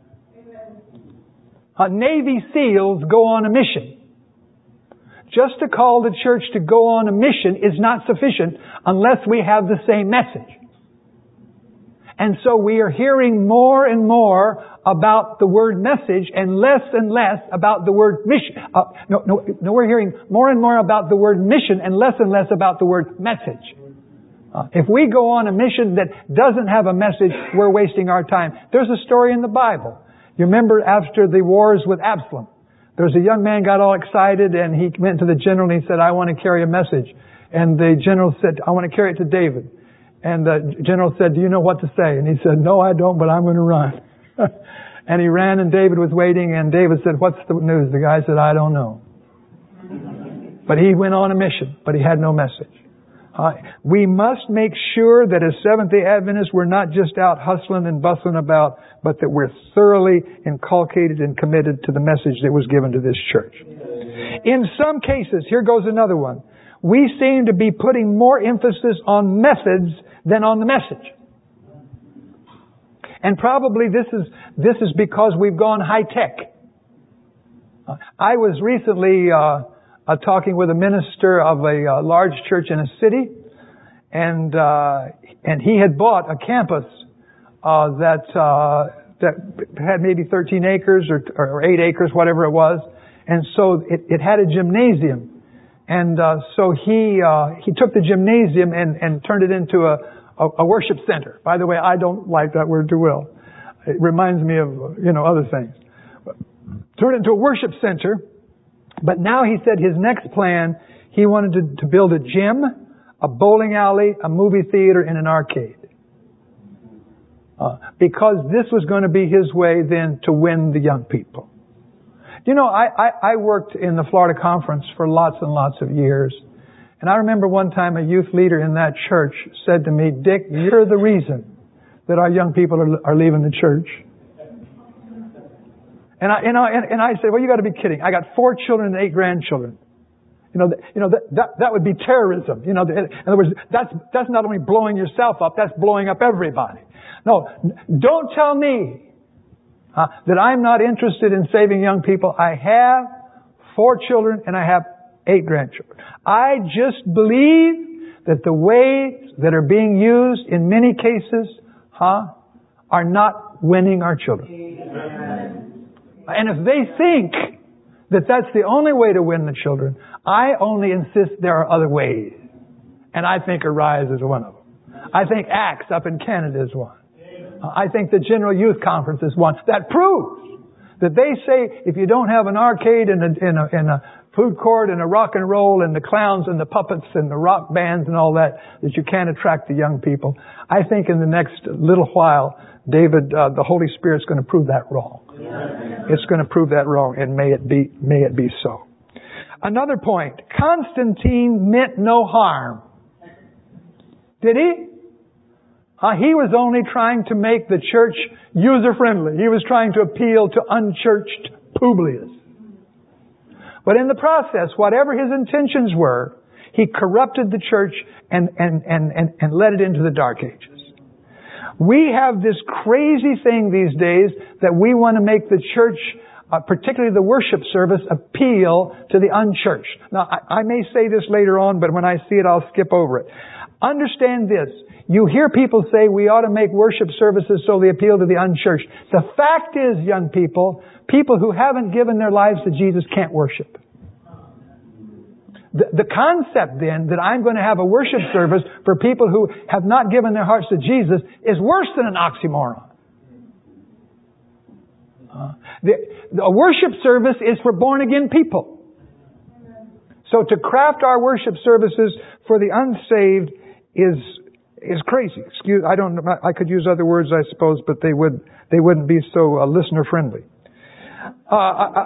Uh, Navy SEALs go on a mission. Just to call the church to go on a mission is not sufficient unless we have the same message. And so we are hearing more and more about the word message and less and less about the word mission. Uh, no, no, no, we're hearing more and more about the word mission and less and less about the word message. Uh, if we go on a mission that doesn't have a message, we're wasting our time. There's a story in the Bible. You remember after the wars with Absalom, there was a young man got all excited and he went to the general and he said, I want to carry a message. And the general said, I want to carry it to David. And the general said, do you know what to say? And he said, no, I don't, but I'm going to run. And he ran and David was waiting and David said, what's the news? The guy said, I don't know. But he went on a mission, but he had no message. Uh, we must make sure that as Seventh-day Adventists, we're not just out hustling and bustling about, but that we're thoroughly inculcated and committed to the message that was given to this church. In some cases, here goes another one, we seem to be putting more emphasis on methods than on the message. And probably this is, this is because we've gone high tech. Uh, I was recently, uh, Uh, talking with a minister of a uh, large church in a city, and uh, and he had bought a campus uh, that uh, that had maybe thirteen acres or, or eight acres, whatever it was. And so it, it had a gymnasium. And uh, so he uh, he took the gymnasium and, and turned it into a, a, a worship center. By the way, I don't like that word too well. It reminds me of, you know, other things. But turned it into a worship center. But now he said his next plan, he wanted to, to build a gym, a bowling alley, a movie theater, and an arcade. Uh, because this was going to be his way then to win the young people. You know, I, I, I worked in the Florida Conference for lots and lots of years. And I remember one time a youth leader in that church said to me, Dick, you're the reason that our young people are, are leaving the church. And I, you know, and, and I said, well, you got to be kidding. I got four children and eight grandchildren. You know, you know that, that that would be terrorism. You know, in other words, that's that's not only blowing yourself up, that's blowing up everybody. No, don't tell me uh, that I'm not interested in saving young people. I have four children and I have eight grandchildren. I just believe that the ways that are being used in many cases, huh, are not winning our children. Amen. And if they think that that's the only way to win the children, I only insist there are other ways. And I think Arise is one of them. I think Acts up in Canada is one. I think the General Youth Conference is one that proves that they say if you don't have an arcade and a, and a, and a food court and a rock and roll and the clowns and the puppets and the rock bands and all that, that you can't attract the young people. I think in the next little while, David, uh, the Holy Spirit's going to prove that wrong. It's going to prove that wrong, and may it be, may it be so. Another point. Constantine meant no harm. Did he? Uh, he was only trying to make the church user-friendly. He was trying to appeal to unchurched Publius. But in the process, whatever his intentions were, he corrupted the church and, and, and, and, and led it into the Dark Ages. We have this crazy thing these days that we want to make the church, uh, particularly the worship service, appeal to the unchurched. Now, I, I may say this later on, but when I see it, I'll skip over it. Understand this. You hear people say we ought to make worship services so they appeal to the unchurched. The fact is, young people, people who haven't given their lives to Jesus can't worship. The, the concept then that I'm going to have a worship service for people who have not given their hearts to Jesus is worse than an oxymoron. Uh, the, the, a worship service is for born again people. So to craft our worship services for the unsaved is is crazy. Excuse, I don't. I could use other words, I suppose, but they would they wouldn't be so uh, listener friendly. Uh, I,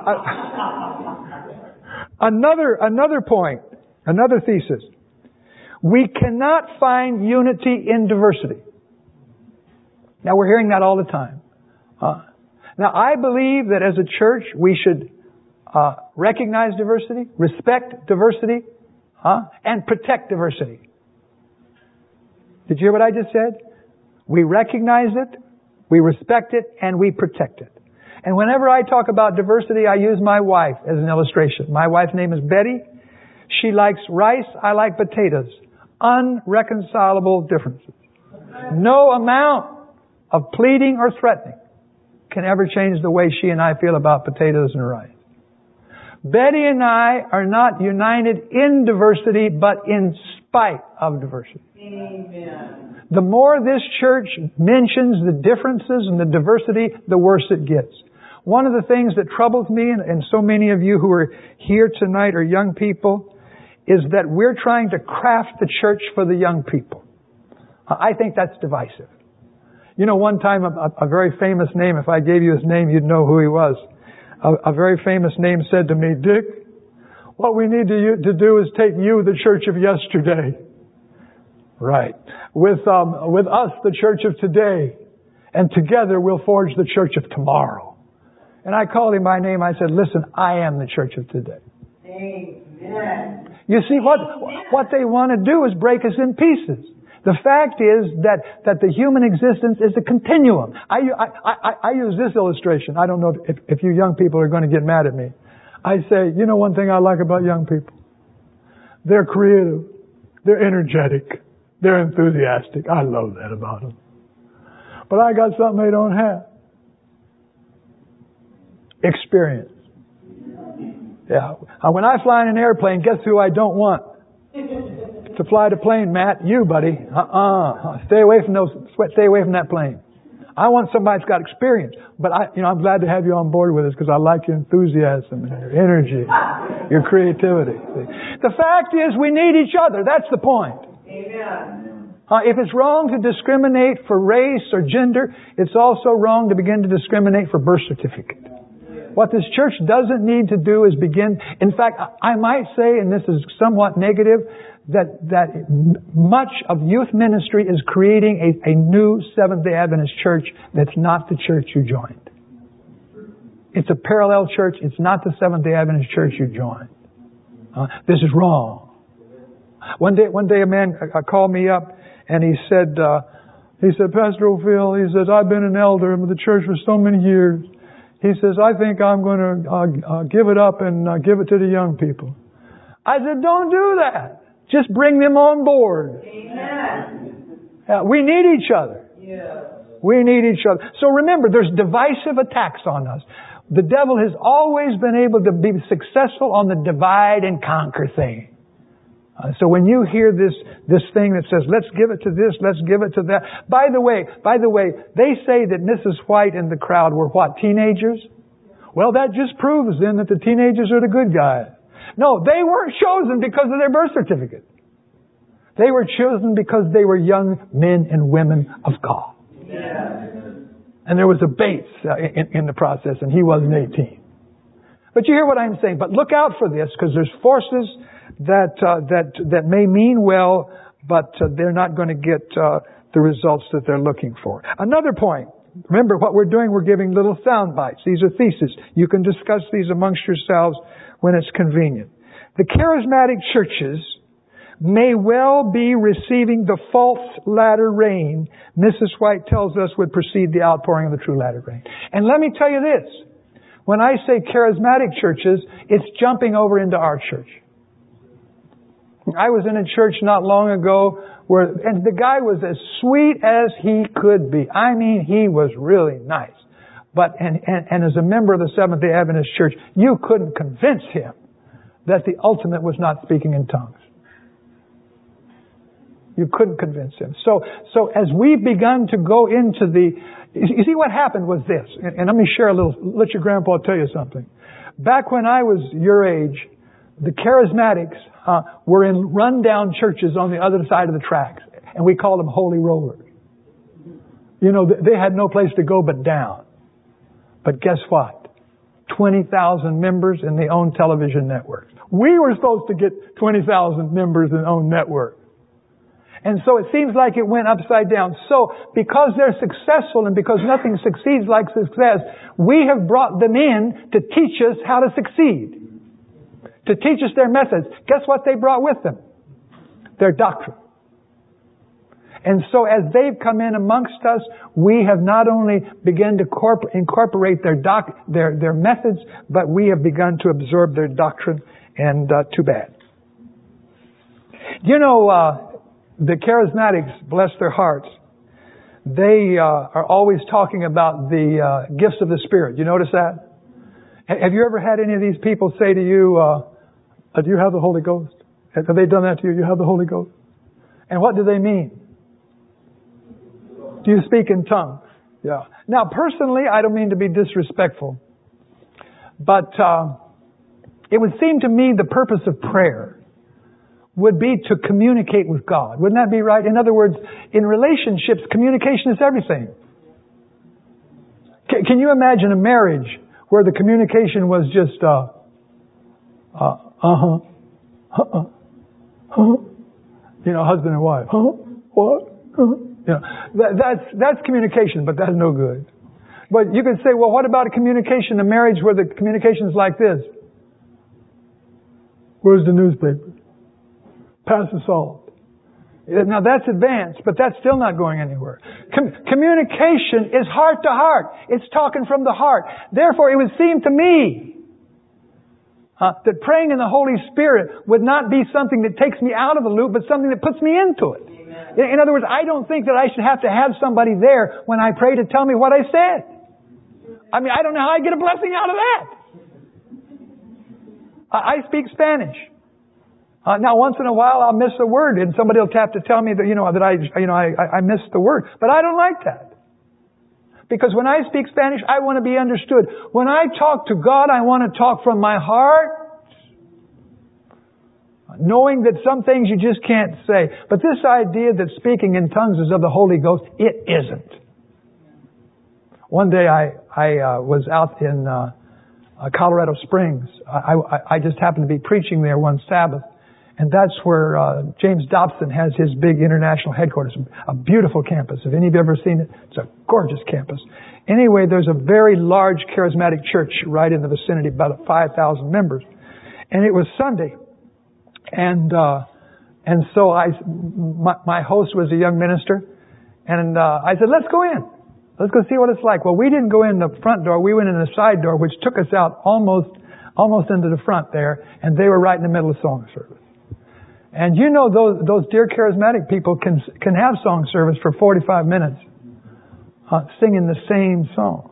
I, another another point, another thesis. We cannot find unity in diversity. Now we're hearing that all the time. Uh, now I believe that as a church we should uh, recognize diversity, respect diversity, huh, and protect diversity. Did you hear what I just said? We recognize it, we respect it, and we protect it. And whenever I talk about diversity, I use my wife as an illustration. My wife's name is Betty. She likes rice, I like potatoes. Unreconcilable differences. No amount of pleading or threatening can ever change the way she and I feel about potatoes and rice. Betty and I are not united in diversity, but in spite of diversity. Amen. The more this church mentions the differences and the diversity, the worse it gets. One of the things that troubles me, and, and so many of you who are here tonight are young people, is that we're trying to craft the church for the young people. I think that's divisive. You know, one time a, a very famous name, if I gave you his name, you'd know who he was. A, a very famous name said to me, Dick, what we need to, to do is take you, the church of yesterday. Right. With, um, with us, the church of today. And together we'll forge the church of tomorrow. And I called him by name. I said, listen, I am the church of today. Amen. You see, what, what they want to do is break us in pieces. The fact is that, that the human existence is a continuum. I, I, I, I use this illustration. I don't know if, if you young people are going to get mad at me. I say, you know one thing I like about young people? They're creative. They're energetic. They're enthusiastic. I love that about them. But I got something they don't have. Experience. Yeah. When I fly in an airplane, guess who I don't want to fly the plane, Matt? You, buddy. Uh-uh. Stay away from those. Stay away from that plane. I want somebody that's got experience. But I, you know, I'm glad to have you on board with us because I like your enthusiasm and your energy, your creativity. The fact is, we need each other. That's the point. Amen. Uh, if it's wrong to discriminate for race or gender, it's also wrong to begin to discriminate for birth certificate. What this church doesn't need to do is begin, in fact, I might say, and this is somewhat negative, that, that much of youth ministry is creating a, a new Seventh-day Adventist church that's not the church you joined. It's a parallel church. It's not the Seventh-day Adventist church you joined. Uh, this is wrong. One day, one day a man uh, called me up and he said, uh, he said, Pastor O'Phil, he says, I've been an elder in the church for so many years. He says, I think I'm going to uh, uh, give it up and uh, give it to the young people. I said, don't do that. Just bring them on board. Amen. Uh, we need each other. Yeah. We need each other. So remember, there's divisive attacks on us. The devil has always been able to be successful on the divide and conquer thing. Uh, so when you hear this, this thing that says, let's give it to this, let's give it to that. By the way, by the way, they say that Missus White and the crowd were what? Teenagers? Well, that just proves then that the teenagers are the good guys. No, they weren't chosen because of their birth certificate. They were chosen because they were young men and women of God. Yeah. And there was a Bates uh, in, in the process, and he wasn't eighteen. But you hear what I'm saying. But look out for this, because there's forces that uh, that that may mean well, but uh, they're not going to get uh, the results that they're looking for. Another point. Remember, what we're doing, we're giving little sound bites. These are theses. You can discuss these amongst yourselves when it's convenient. The charismatic churches may well be receiving the false latter rain Missus White tells us would precede the outpouring of the true latter rain. And let me tell you this. When I say charismatic churches, it's jumping over into our church. I was in a church not long ago where, and the guy was as sweet as he could be. I mean, he was really nice. But, and, and, and as a member of the Seventh-day Adventist Church, you couldn't convince him that the ultimate was not speaking in tongues. You couldn't convince him. So, so as we've begun to go into the, you see what happened was this, and, and let me share a little, let your grandpa tell you something. Back when I was your age, the charismatics uh, were in rundown churches on the other side of the tracks, and we called them holy rollers. You know, they had no place to go but down. But guess what? twenty thousand members and they own television networks. We were supposed to get twenty thousand members and own networks. And so it seems like it went upside down. So because they're successful and because nothing succeeds like success, we have brought them in to teach us how to succeed. To teach us their methods. Guess what they brought with them? Their doctrine. And so as they've come in amongst us, we have not only begun to corpor- incorporate their, doc- their, their methods, but we have begun to absorb their doctrine, and uh, too bad. You know, uh, the charismatics, bless their hearts, they uh, are always talking about the uh, gifts of the Spirit. You notice that? Have you ever had any of these people say to you, uh, do you have the Holy Ghost? Have they done that to you? You have the Holy Ghost? And what do they mean? Do you speak in tongues? Yeah. Now, personally, I don't mean to be disrespectful, but uh, it would seem to me the purpose of prayer would be to communicate with God. Wouldn't that be right? In other words, in relationships, communication is everything. C- can you imagine a marriage where the communication was just, uh, uh, uh-huh, uh-uh, uh-huh, you know, husband and wife, huh, what, uh-huh. You know, that, that's, that's communication, but that's no good. But you could say, well, what about a communication, a marriage where the communication is like this? Where's the newspaper? Pass the salt. Now that's advanced, but that's still not going anywhere. Com- communication is heart to heart. It's talking from the heart. Therefore, it would seem to me uh, that praying in the Holy Spirit would not be something that takes me out of the loop, but something that puts me into it. In other words, I don't think that I should have to have somebody there when I pray to tell me what I said. I mean, I don't know how I get a blessing out of that. I, I speak Spanish. Uh, now, once in a while, I'll miss a word, and somebody will have to tell me that you know that I, you know, I, I missed the word. But I don't like that, because when I speak Spanish, I want to be understood. When I talk to God, I want to talk from my heart, knowing that some things you just can't say. But this idea that speaking in tongues is of the Holy Ghost, it isn't. One day, I I uh, was out in uh, uh, Colorado Springs. I, I I just happened to be preaching there one Sabbath. And that's where uh, James Dobson has his big international headquarters, a beautiful campus. Have any of you ever seen it? It's a gorgeous campus. Anyway, there's a very large charismatic church right in the vicinity, about five thousand members. And it was Sunday. And uh, and so I, my, my host was a young minister. And uh, I said, let's go in. Let's go see what it's like. Well, we didn't go in the front door. We went in the side door, which took us out almost almost into the front there. And they were right in the middle of song service. And you know those those dear charismatic people can can have song service for forty-five minutes, uh, singing the same song.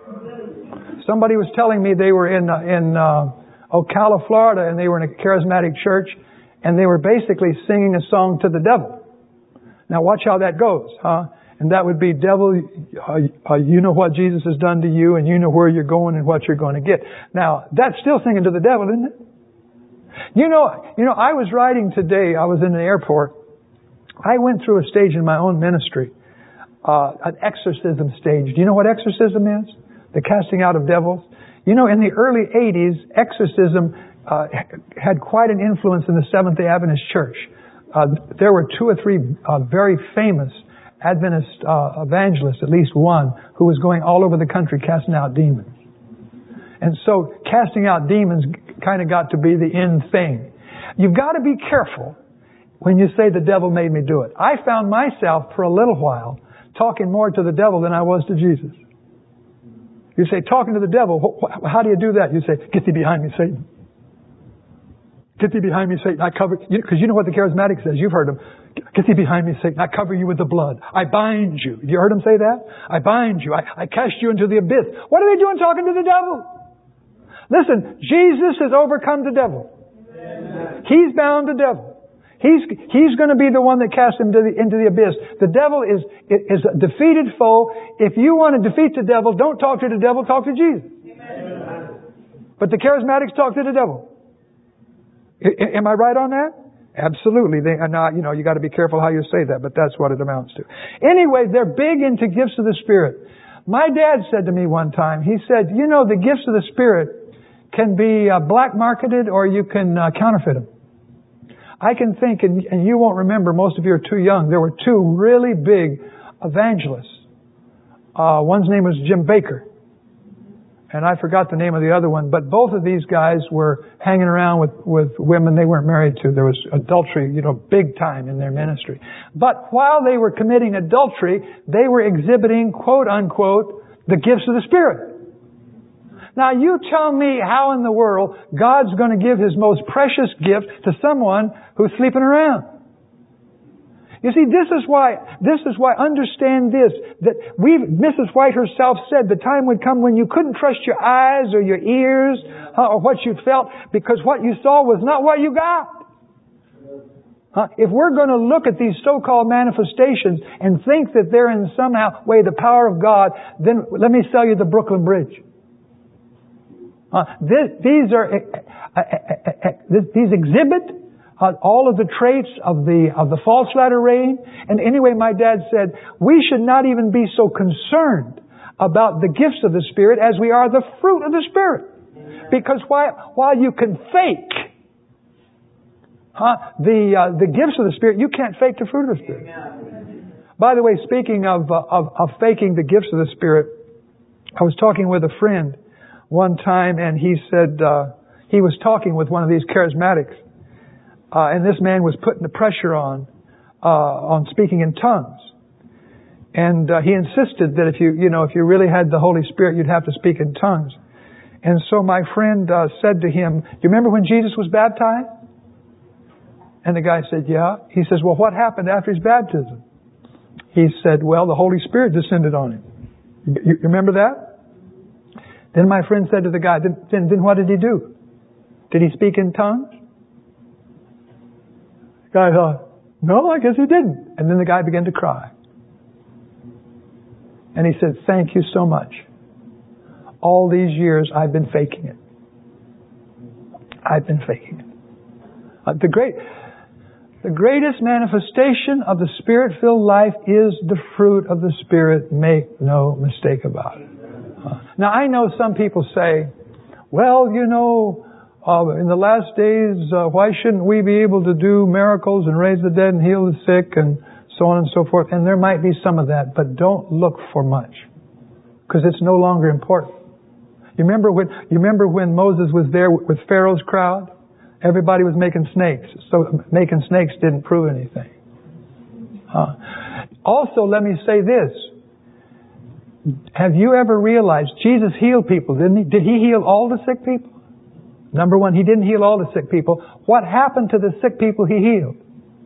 Somebody was telling me they were in uh, in uh, Ocala, Florida, and they were in a charismatic church, and they were basically singing a song to the devil. Now watch how that goes, huh? And that would be, devil, uh, uh, you know what Jesus has done to you, and you know where you're going and what you're going to get. Now that's still singing to the devil, isn't it? You know, you know, I was riding today, I was in an airport. I went through a stage in my own ministry, uh, an exorcism stage. Do you know what exorcism is? The casting out of devils. You know, in the early eighties, exorcism uh, had quite an influence in the Seventh-day Adventist Church. Uh, there were two or three uh, very famous Adventist uh, evangelists, at least one, who was going all over the country casting out demons. And so casting out demons kind of got to be the end thing. You've got to be careful when you say the devil made me do it. I found myself for a little while talking more to the devil than I was to Jesus. You say, talking to the devil, how do you do that? You say, get thee behind me, Satan. Get thee behind me, Satan. I cover, because you know what the charismatic says. You've heard him. Get thee behind me, Satan. I cover you with the blood. I bind you. You heard him say that? I bind you. I, I cast you into the abyss. What are they doing talking to the devil? Listen, Jesus has overcome the devil. Amen. He's bound the devil. He's, he's going to be the one that casts him into the, into the abyss. The devil is, is a defeated foe. If you want to defeat the devil, don't talk to the devil, talk to Jesus. Amen. But the charismatics talk to the devil. I, am I right on that? Absolutely. They are not, you know, you got to be careful how you say that, but that's what it amounts to. Anyway, they're big into gifts of the Spirit. My dad said to me one time, he said, you know, the gifts of the Spirit can be uh, black marketed, or you can uh, counterfeit them. I can think, and, and you won't remember, most of you are too young, there were two really big evangelists. Uh, one's name was Jim Baker, and I forgot the name of the other one, but both of these guys were hanging around with, with women they weren't married to. There was adultery, you know, big time in their ministry. But while they were committing adultery, they were exhibiting, quote unquote, the gifts of the Spirit. Now you tell me how in the world God's going to give His most precious gift to someone who's sleeping around. You see, this is why, this is why, understand this, that we, Missus White herself said the time would come when you couldn't trust your eyes or your ears uh, or what you felt, because what you saw was not what you got. Uh, if we're going to look at these so-called manifestations and think that they're in somehow way the power of God, then let me sell you the Brooklyn Bridge. Uh, this, these are uh, uh, uh, uh, these exhibit uh, all of the traits of the of the false latter rain. And anyway, my dad said we should not even be so concerned about the gifts of the Spirit as we are the fruit of the Spirit. Because while while you can fake huh, the uh, the gifts of the Spirit, you can't fake the fruit of the Spirit. By the way, speaking of uh, of, of faking the gifts of the Spirit, I was talking with a friend one time, and he said uh, he was talking with one of these charismatics, uh, and this man was putting the pressure on uh, on speaking in tongues, and uh, he insisted that if you you know if you really had the Holy Spirit, you'd have to speak in tongues. And so my friend uh, said to him, "Do you remember when Jesus was baptized?" And the guy said, "Yeah." He says, "Well, what happened after his baptism?" He said, "Well, the Holy Spirit descended on him." You, you remember that? Then my friend said to the guy, then, then, then what did he do? Did he speak in tongues? The guy thought, no, I guess he didn't. And then the guy began to cry. And he said, thank you so much. All these years I've been faking it. I've been faking it. Uh, the great, the greatest manifestation of the Spirit-filled life is the fruit of the Spirit. Make no mistake about it. Uh, now I know some people say, well, you know, uh, in the last days, uh, why shouldn't we be able to do miracles and raise the dead and heal the sick and so on and so forth? And there might be some of that, but don't look for much, because it's no longer important. You remember when you remember when Moses was there with Pharaoh's crowd? Everybody was making snakes, so making snakes didn't prove anything. Uh, also, let me say this: have you ever realized Jesus healed people? Didn't he? Did he heal all the sick people? Number one, he didn't heal all the sick people. What happened to the sick people he healed?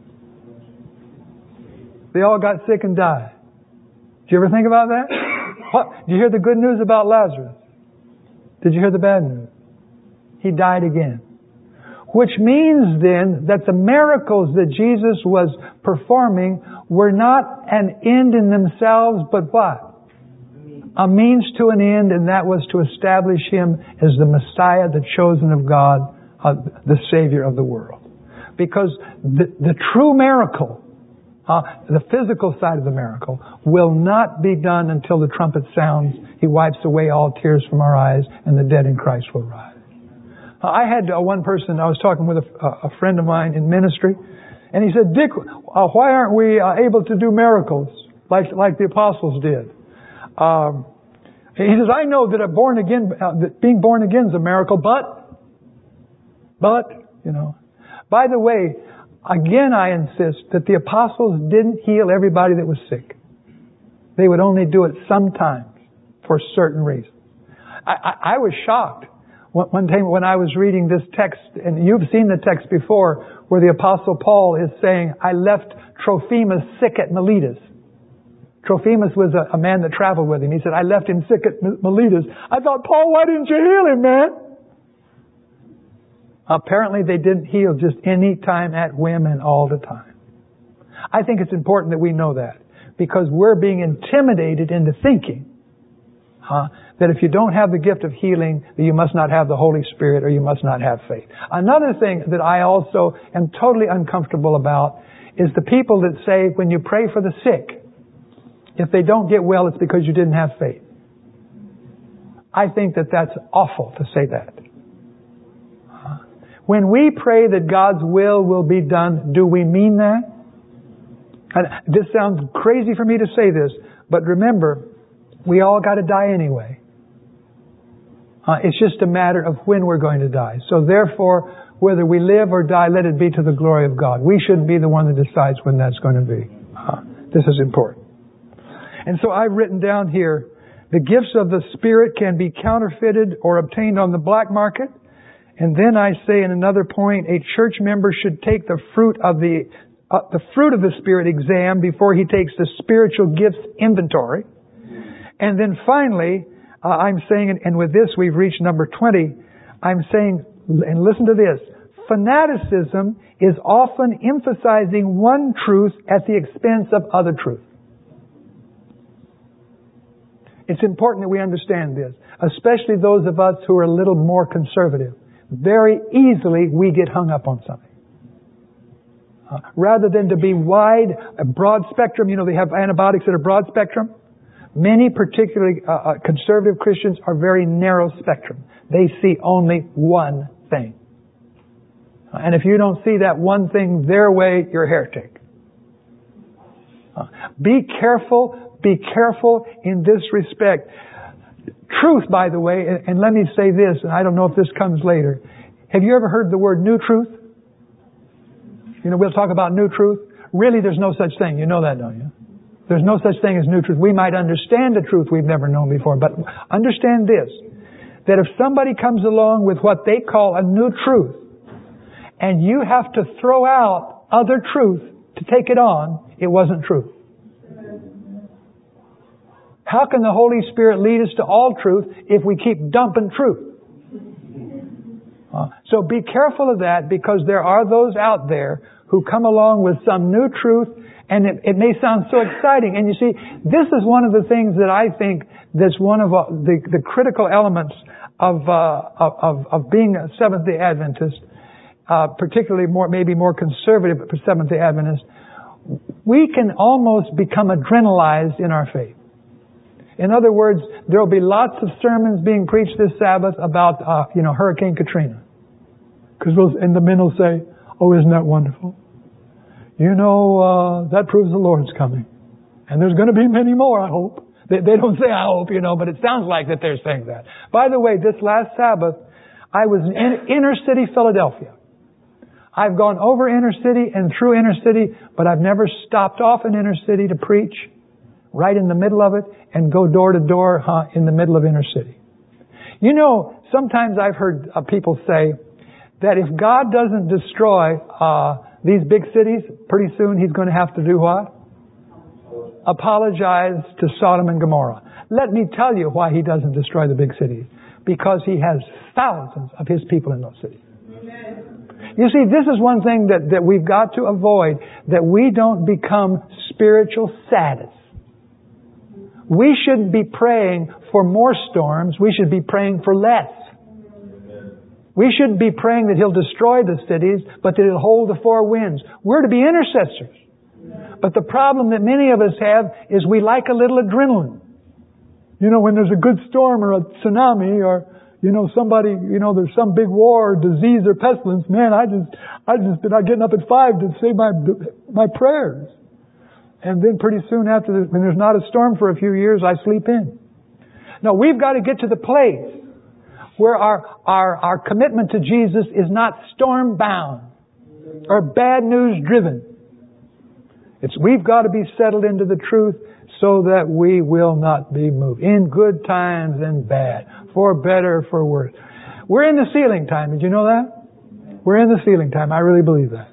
They all got sick and died. Did you ever think about that? What? Did you hear the good news about Lazarus? Did you hear the bad news? He died again. Which means then that the miracles that Jesus was performing were not an end in themselves, but what? A means to an end, and that was to establish Him as the Messiah, the chosen of God, uh, the Savior of the world. Because the, the true miracle, uh, the physical side of the miracle, will not be done until the trumpet sounds. He wipes away all tears from our eyes, and the dead in Christ will rise. Uh, I had uh, one person, I was talking with a, a friend of mine in ministry, and he said, Dick, uh, why aren't we uh, able to do miracles like, like the apostles did? Um, he says, I know that a born again, uh, that being born again is a miracle, but, but, you know. By the way, again I insist that the apostles didn't heal everybody that was sick. They would only do it sometimes for certain reasons. I, I, I was shocked one, one time when I was reading this text, and you've seen the text before, where the apostle Paul is saying, I left Trophimus sick at Miletus. Trophimus was a, a man that traveled with him. He said, I left him sick at Miletus. I thought, Paul, why didn't you heal him, man? Apparently they didn't heal just any time at whim and all the time. I think it's important that we know that, because we're being intimidated into thinking huh, that if you don't have the gift of healing, that you must not have the Holy Spirit or you must not have faith. Another thing that I also am totally uncomfortable about is the people that say when you pray for the sick, if they don't get well, it's because you didn't have faith. I think that that's awful to say that. When we pray that God's will will be done, do we mean that? And this sounds crazy for me to say this, but remember, we all got to die anyway. Uh, it's just a matter of when we're going to die. So therefore, whether we live or die, let it be to the glory of God. We shouldn't be the one that decides when that's going to be. Uh, this is important. And so I've written down here, the gifts of the Spirit can be counterfeited or obtained on the black market. And then I say in another point, a church member should take the fruit of the uh, the fruit of the Spirit exam before he takes the spiritual gifts inventory. And then finally, uh, I'm saying, and with this we've reached number twenty, I'm saying, and listen to this, fanaticism is often emphasizing one truth at the expense of other truth. It's important that we understand this, especially those of us who are a little more conservative. Very easily we get hung up on something. Uh, rather than to be wide, a broad spectrum, you know, they have antibiotics that are broad spectrum. Many particularly uh, uh, conservative Christians are very narrow spectrum. They see only one thing. Uh, and if you don't see that one thing their way, you're a heretic. Uh, be careful. Be careful in this respect. Truth, by the way, and, and let me say this, and I don't know if this comes later. Have you ever heard the word new truth? You know, we'll talk about new truth. Really, there's no such thing. You know that, don't you? There's no such thing as new truth. We might understand a truth we've never known before, but understand this, that if somebody comes along with what they call a new truth, and you have to throw out other truth to take it on, it wasn't truth. How can the Holy Spirit lead us to all truth if we keep dumping truth? Uh, so be careful of that, because there are those out there who come along with some new truth, and it, it may sound so exciting. And you see, this is one of the things that I think that's one of uh, the, the critical elements of, uh, of, of being a Seventh-day Adventist, uh, particularly more, maybe more conservative Seventh-day Adventist. We can almost become adrenalized in our faith. In other words, there will be lots of sermons being preached this Sabbath about, uh, you know, Hurricane Katrina. Because we'll, and the men will say, "Oh, isn't that wonderful? You know, uh, that proves the Lord's coming. And there's going to be many more, I hope." They, they don't say, "I hope," you know, but it sounds like that they're saying that. By the way, this last Sabbath, I was in inner city Philadelphia. I've gone over inner city and through inner city, but I've never stopped off in inner city to preach right in the middle of it and go door to door huh, in the middle of inner city. You know, sometimes I've heard uh, people say that if God doesn't destroy uh, these big cities, pretty soon He's going to have to do what? Apologize to Sodom and Gomorrah. Let me tell you why He doesn't destroy the big cities. Because He has thousands of His people in those cities. You see, this is one thing that, that we've got to avoid, that we don't become spiritual sadists. We shouldn't be praying for more storms. We should be praying for less. We shouldn't be praying that He'll destroy the cities, but that He'll hold the four winds. We're to be intercessors. But the problem that many of us have is we like a little adrenaline. You know, when there's a good storm or a tsunami or, you know, somebody, you know, there's some big war or disease or pestilence, man, I just, I just been out getting up at five to say my, my prayers. And then pretty soon after, the, when there's not a storm for a few years, I sleep in. No, we've got to get to the place where our, our, our commitment to Jesus is not storm-bound or bad news driven. It's, we've got to be settled into the truth so that we will not be moved. In good times and bad. For better, for worse. We're in the sealing time. Did you know that? We're in the sealing time. I really believe that.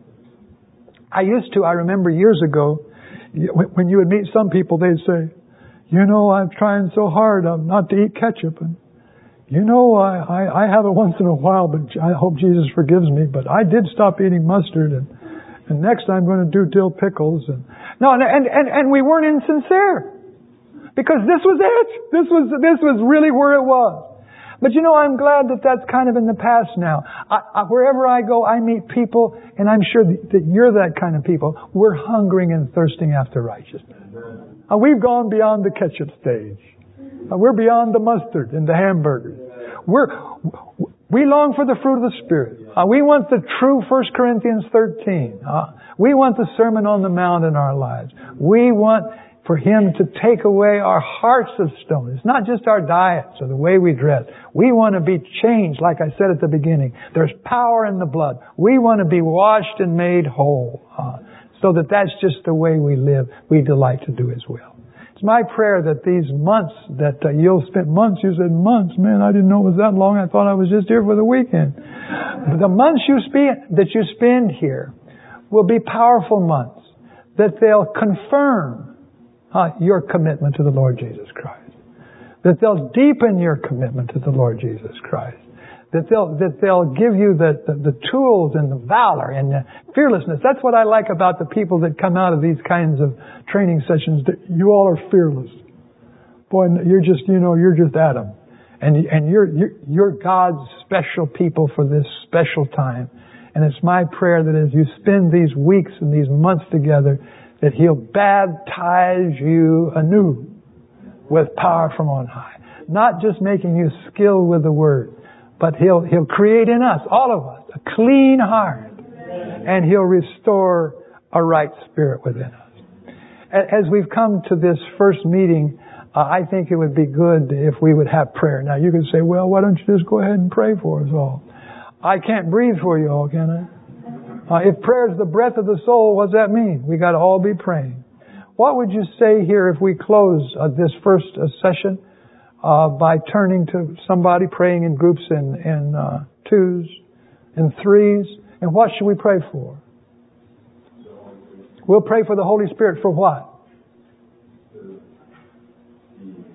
I used to, I remember years ago, when you would meet some people, they'd say, "You know, I'm trying so hard not to eat ketchup. And, you know, I, I, I have it once in a while, but I hope Jesus forgives me. But I did stop eating mustard, and, and next I'm going to do dill pickles." And no, and, and, and, and we weren't insincere. Because this was it. This was, this was really where it was. But you know, I'm glad that that's kind of in the past now. I, I, wherever I go, I meet people, and I'm sure that, that you're that kind of people. We're hungering and thirsting after righteousness. Uh, we've gone beyond the ketchup stage. Uh, we're beyond the mustard and the hamburgers. We're, we long for the fruit of the Spirit. Uh, we want the true First Corinthians thirteen. Uh, we want the Sermon on the Mount in our lives. We want for Him to take away our hearts of stone. It's not just our diets or the way we dress. We want to be changed, like I said at the beginning. There's power in the blood. We want to be washed and made whole. Uh, so that that's just the way we live. We delight to do His will. It's my prayer that these months that uh, you'll spend months, you said months, man, I didn't know it was that long. I thought I was just here for the weekend. But the months you spend, that you spend here will be powerful months. That they'll confirm Uh, your commitment to the Lord Jesus Christ. That they'll deepen your commitment to the Lord Jesus Christ. That they'll, that they'll give you the, the, the tools and the valor and the fearlessness. That's what I like about the people that come out of these kinds of training sessions. That you all are fearless. Boy, you're just, you know, you're just Adam. And, and you're, you're, you're God's special people for this special time. And it's my prayer that as you spend these weeks and these months together, that He'll baptize you anew with power from on high. Not just making you skilled with the Word, but He'll, He'll create in us, all of us, a clean heart. And He'll restore a right spirit within us. As we've come to this first meeting, uh, I think it would be good if we would have prayer. Now you could say, well, why don't you just go ahead and pray for us all? I can't breathe for you all, can I? Uh, if prayer is the breath of the soul, what does that mean? We got to all be praying. What would you say here if we close uh, this first uh, session uh, by turning to somebody, praying in groups in, in uh, twos and threes? And what should we pray for? We'll pray for the Holy Spirit for what?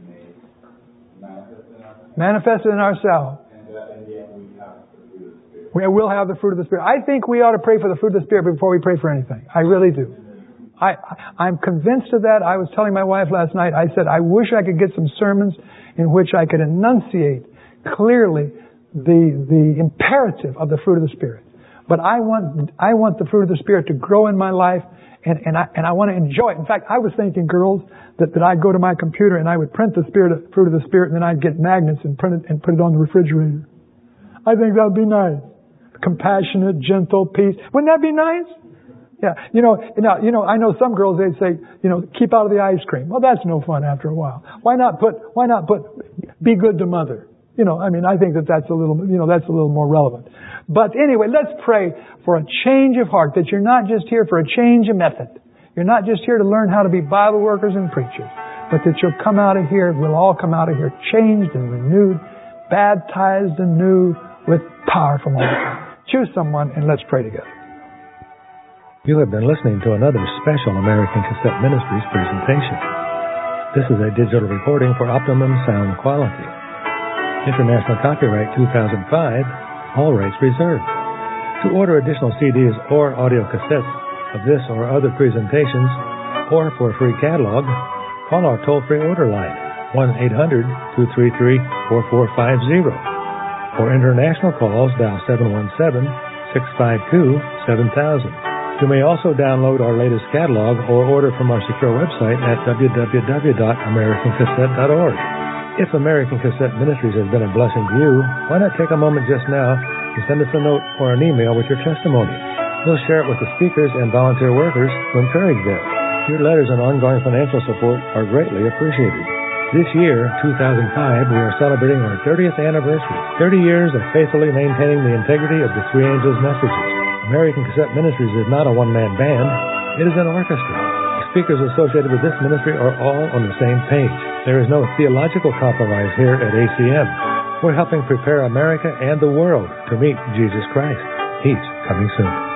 Manifested in ourselves. And, uh, and yet we have the fruit of the Spirit. We will have the fruit of the Spirit. I think we ought to pray for the fruit of the Spirit before we pray for anything. I really do. I, I'm convinced of that. I was telling my wife last night, I said, I wish I could get some sermons in which I could enunciate clearly the, the imperative of the fruit of the Spirit. But I want, I want the fruit of the Spirit to grow in my life, and, and I, and I want to enjoy it. In fact, I was thinking, girls, that, that I'd go to my computer and I would print the spirit of, fruit of the Spirit, and then I'd get magnets and print it and put it on the refrigerator. I think that would be nice. Compassionate, gentle, peace. Wouldn't that be nice? Yeah. You know, now, you know, I know some girls, they'd say, you know, keep out of the ice cream. Well, that's no fun after a while. Why not put, why not put, be good to mother? You know, I mean, I think that that's a little, you know, that's a little more relevant. But anyway, let's pray for a change of heart, that you're not just here for a change of method. You're not just here to learn how to be Bible workers and preachers, but that you'll come out of here, we'll all come out of here changed and renewed, baptized anew with power from on high. Choose someone and let's pray together. You have been listening to another special American Cassette Ministries presentation. This is a digital recording for optimum sound quality. International copyright two thousand five, all rights reserved. To order additional C Ds or audio cassettes of this or other presentations, or for a free catalog, call our toll-free order line, one eight hundred, two three three, four four five zero. For international calls, dial seven one seven, six five two, seven thousand. You may also download our latest catalog or order from our secure website at w w w dot american cassette dot org. If American Cassette Ministries has been a blessing to you, why not take a moment just now to send us a note or an email with your testimony? We'll share it with the speakers and volunteer workers to encourage them. Your letters and ongoing financial support are greatly appreciated. This year, two thousand five, we are celebrating our thirtieth anniversary, thirty years of faithfully maintaining the integrity of the Three Angels messages. American Cassette Ministries is not a one-man band. It is an orchestra. The speakers associated with this ministry are all on the same page. There is no theological compromise here at A C M. We're helping prepare America and the world to meet Jesus Christ. He's coming soon.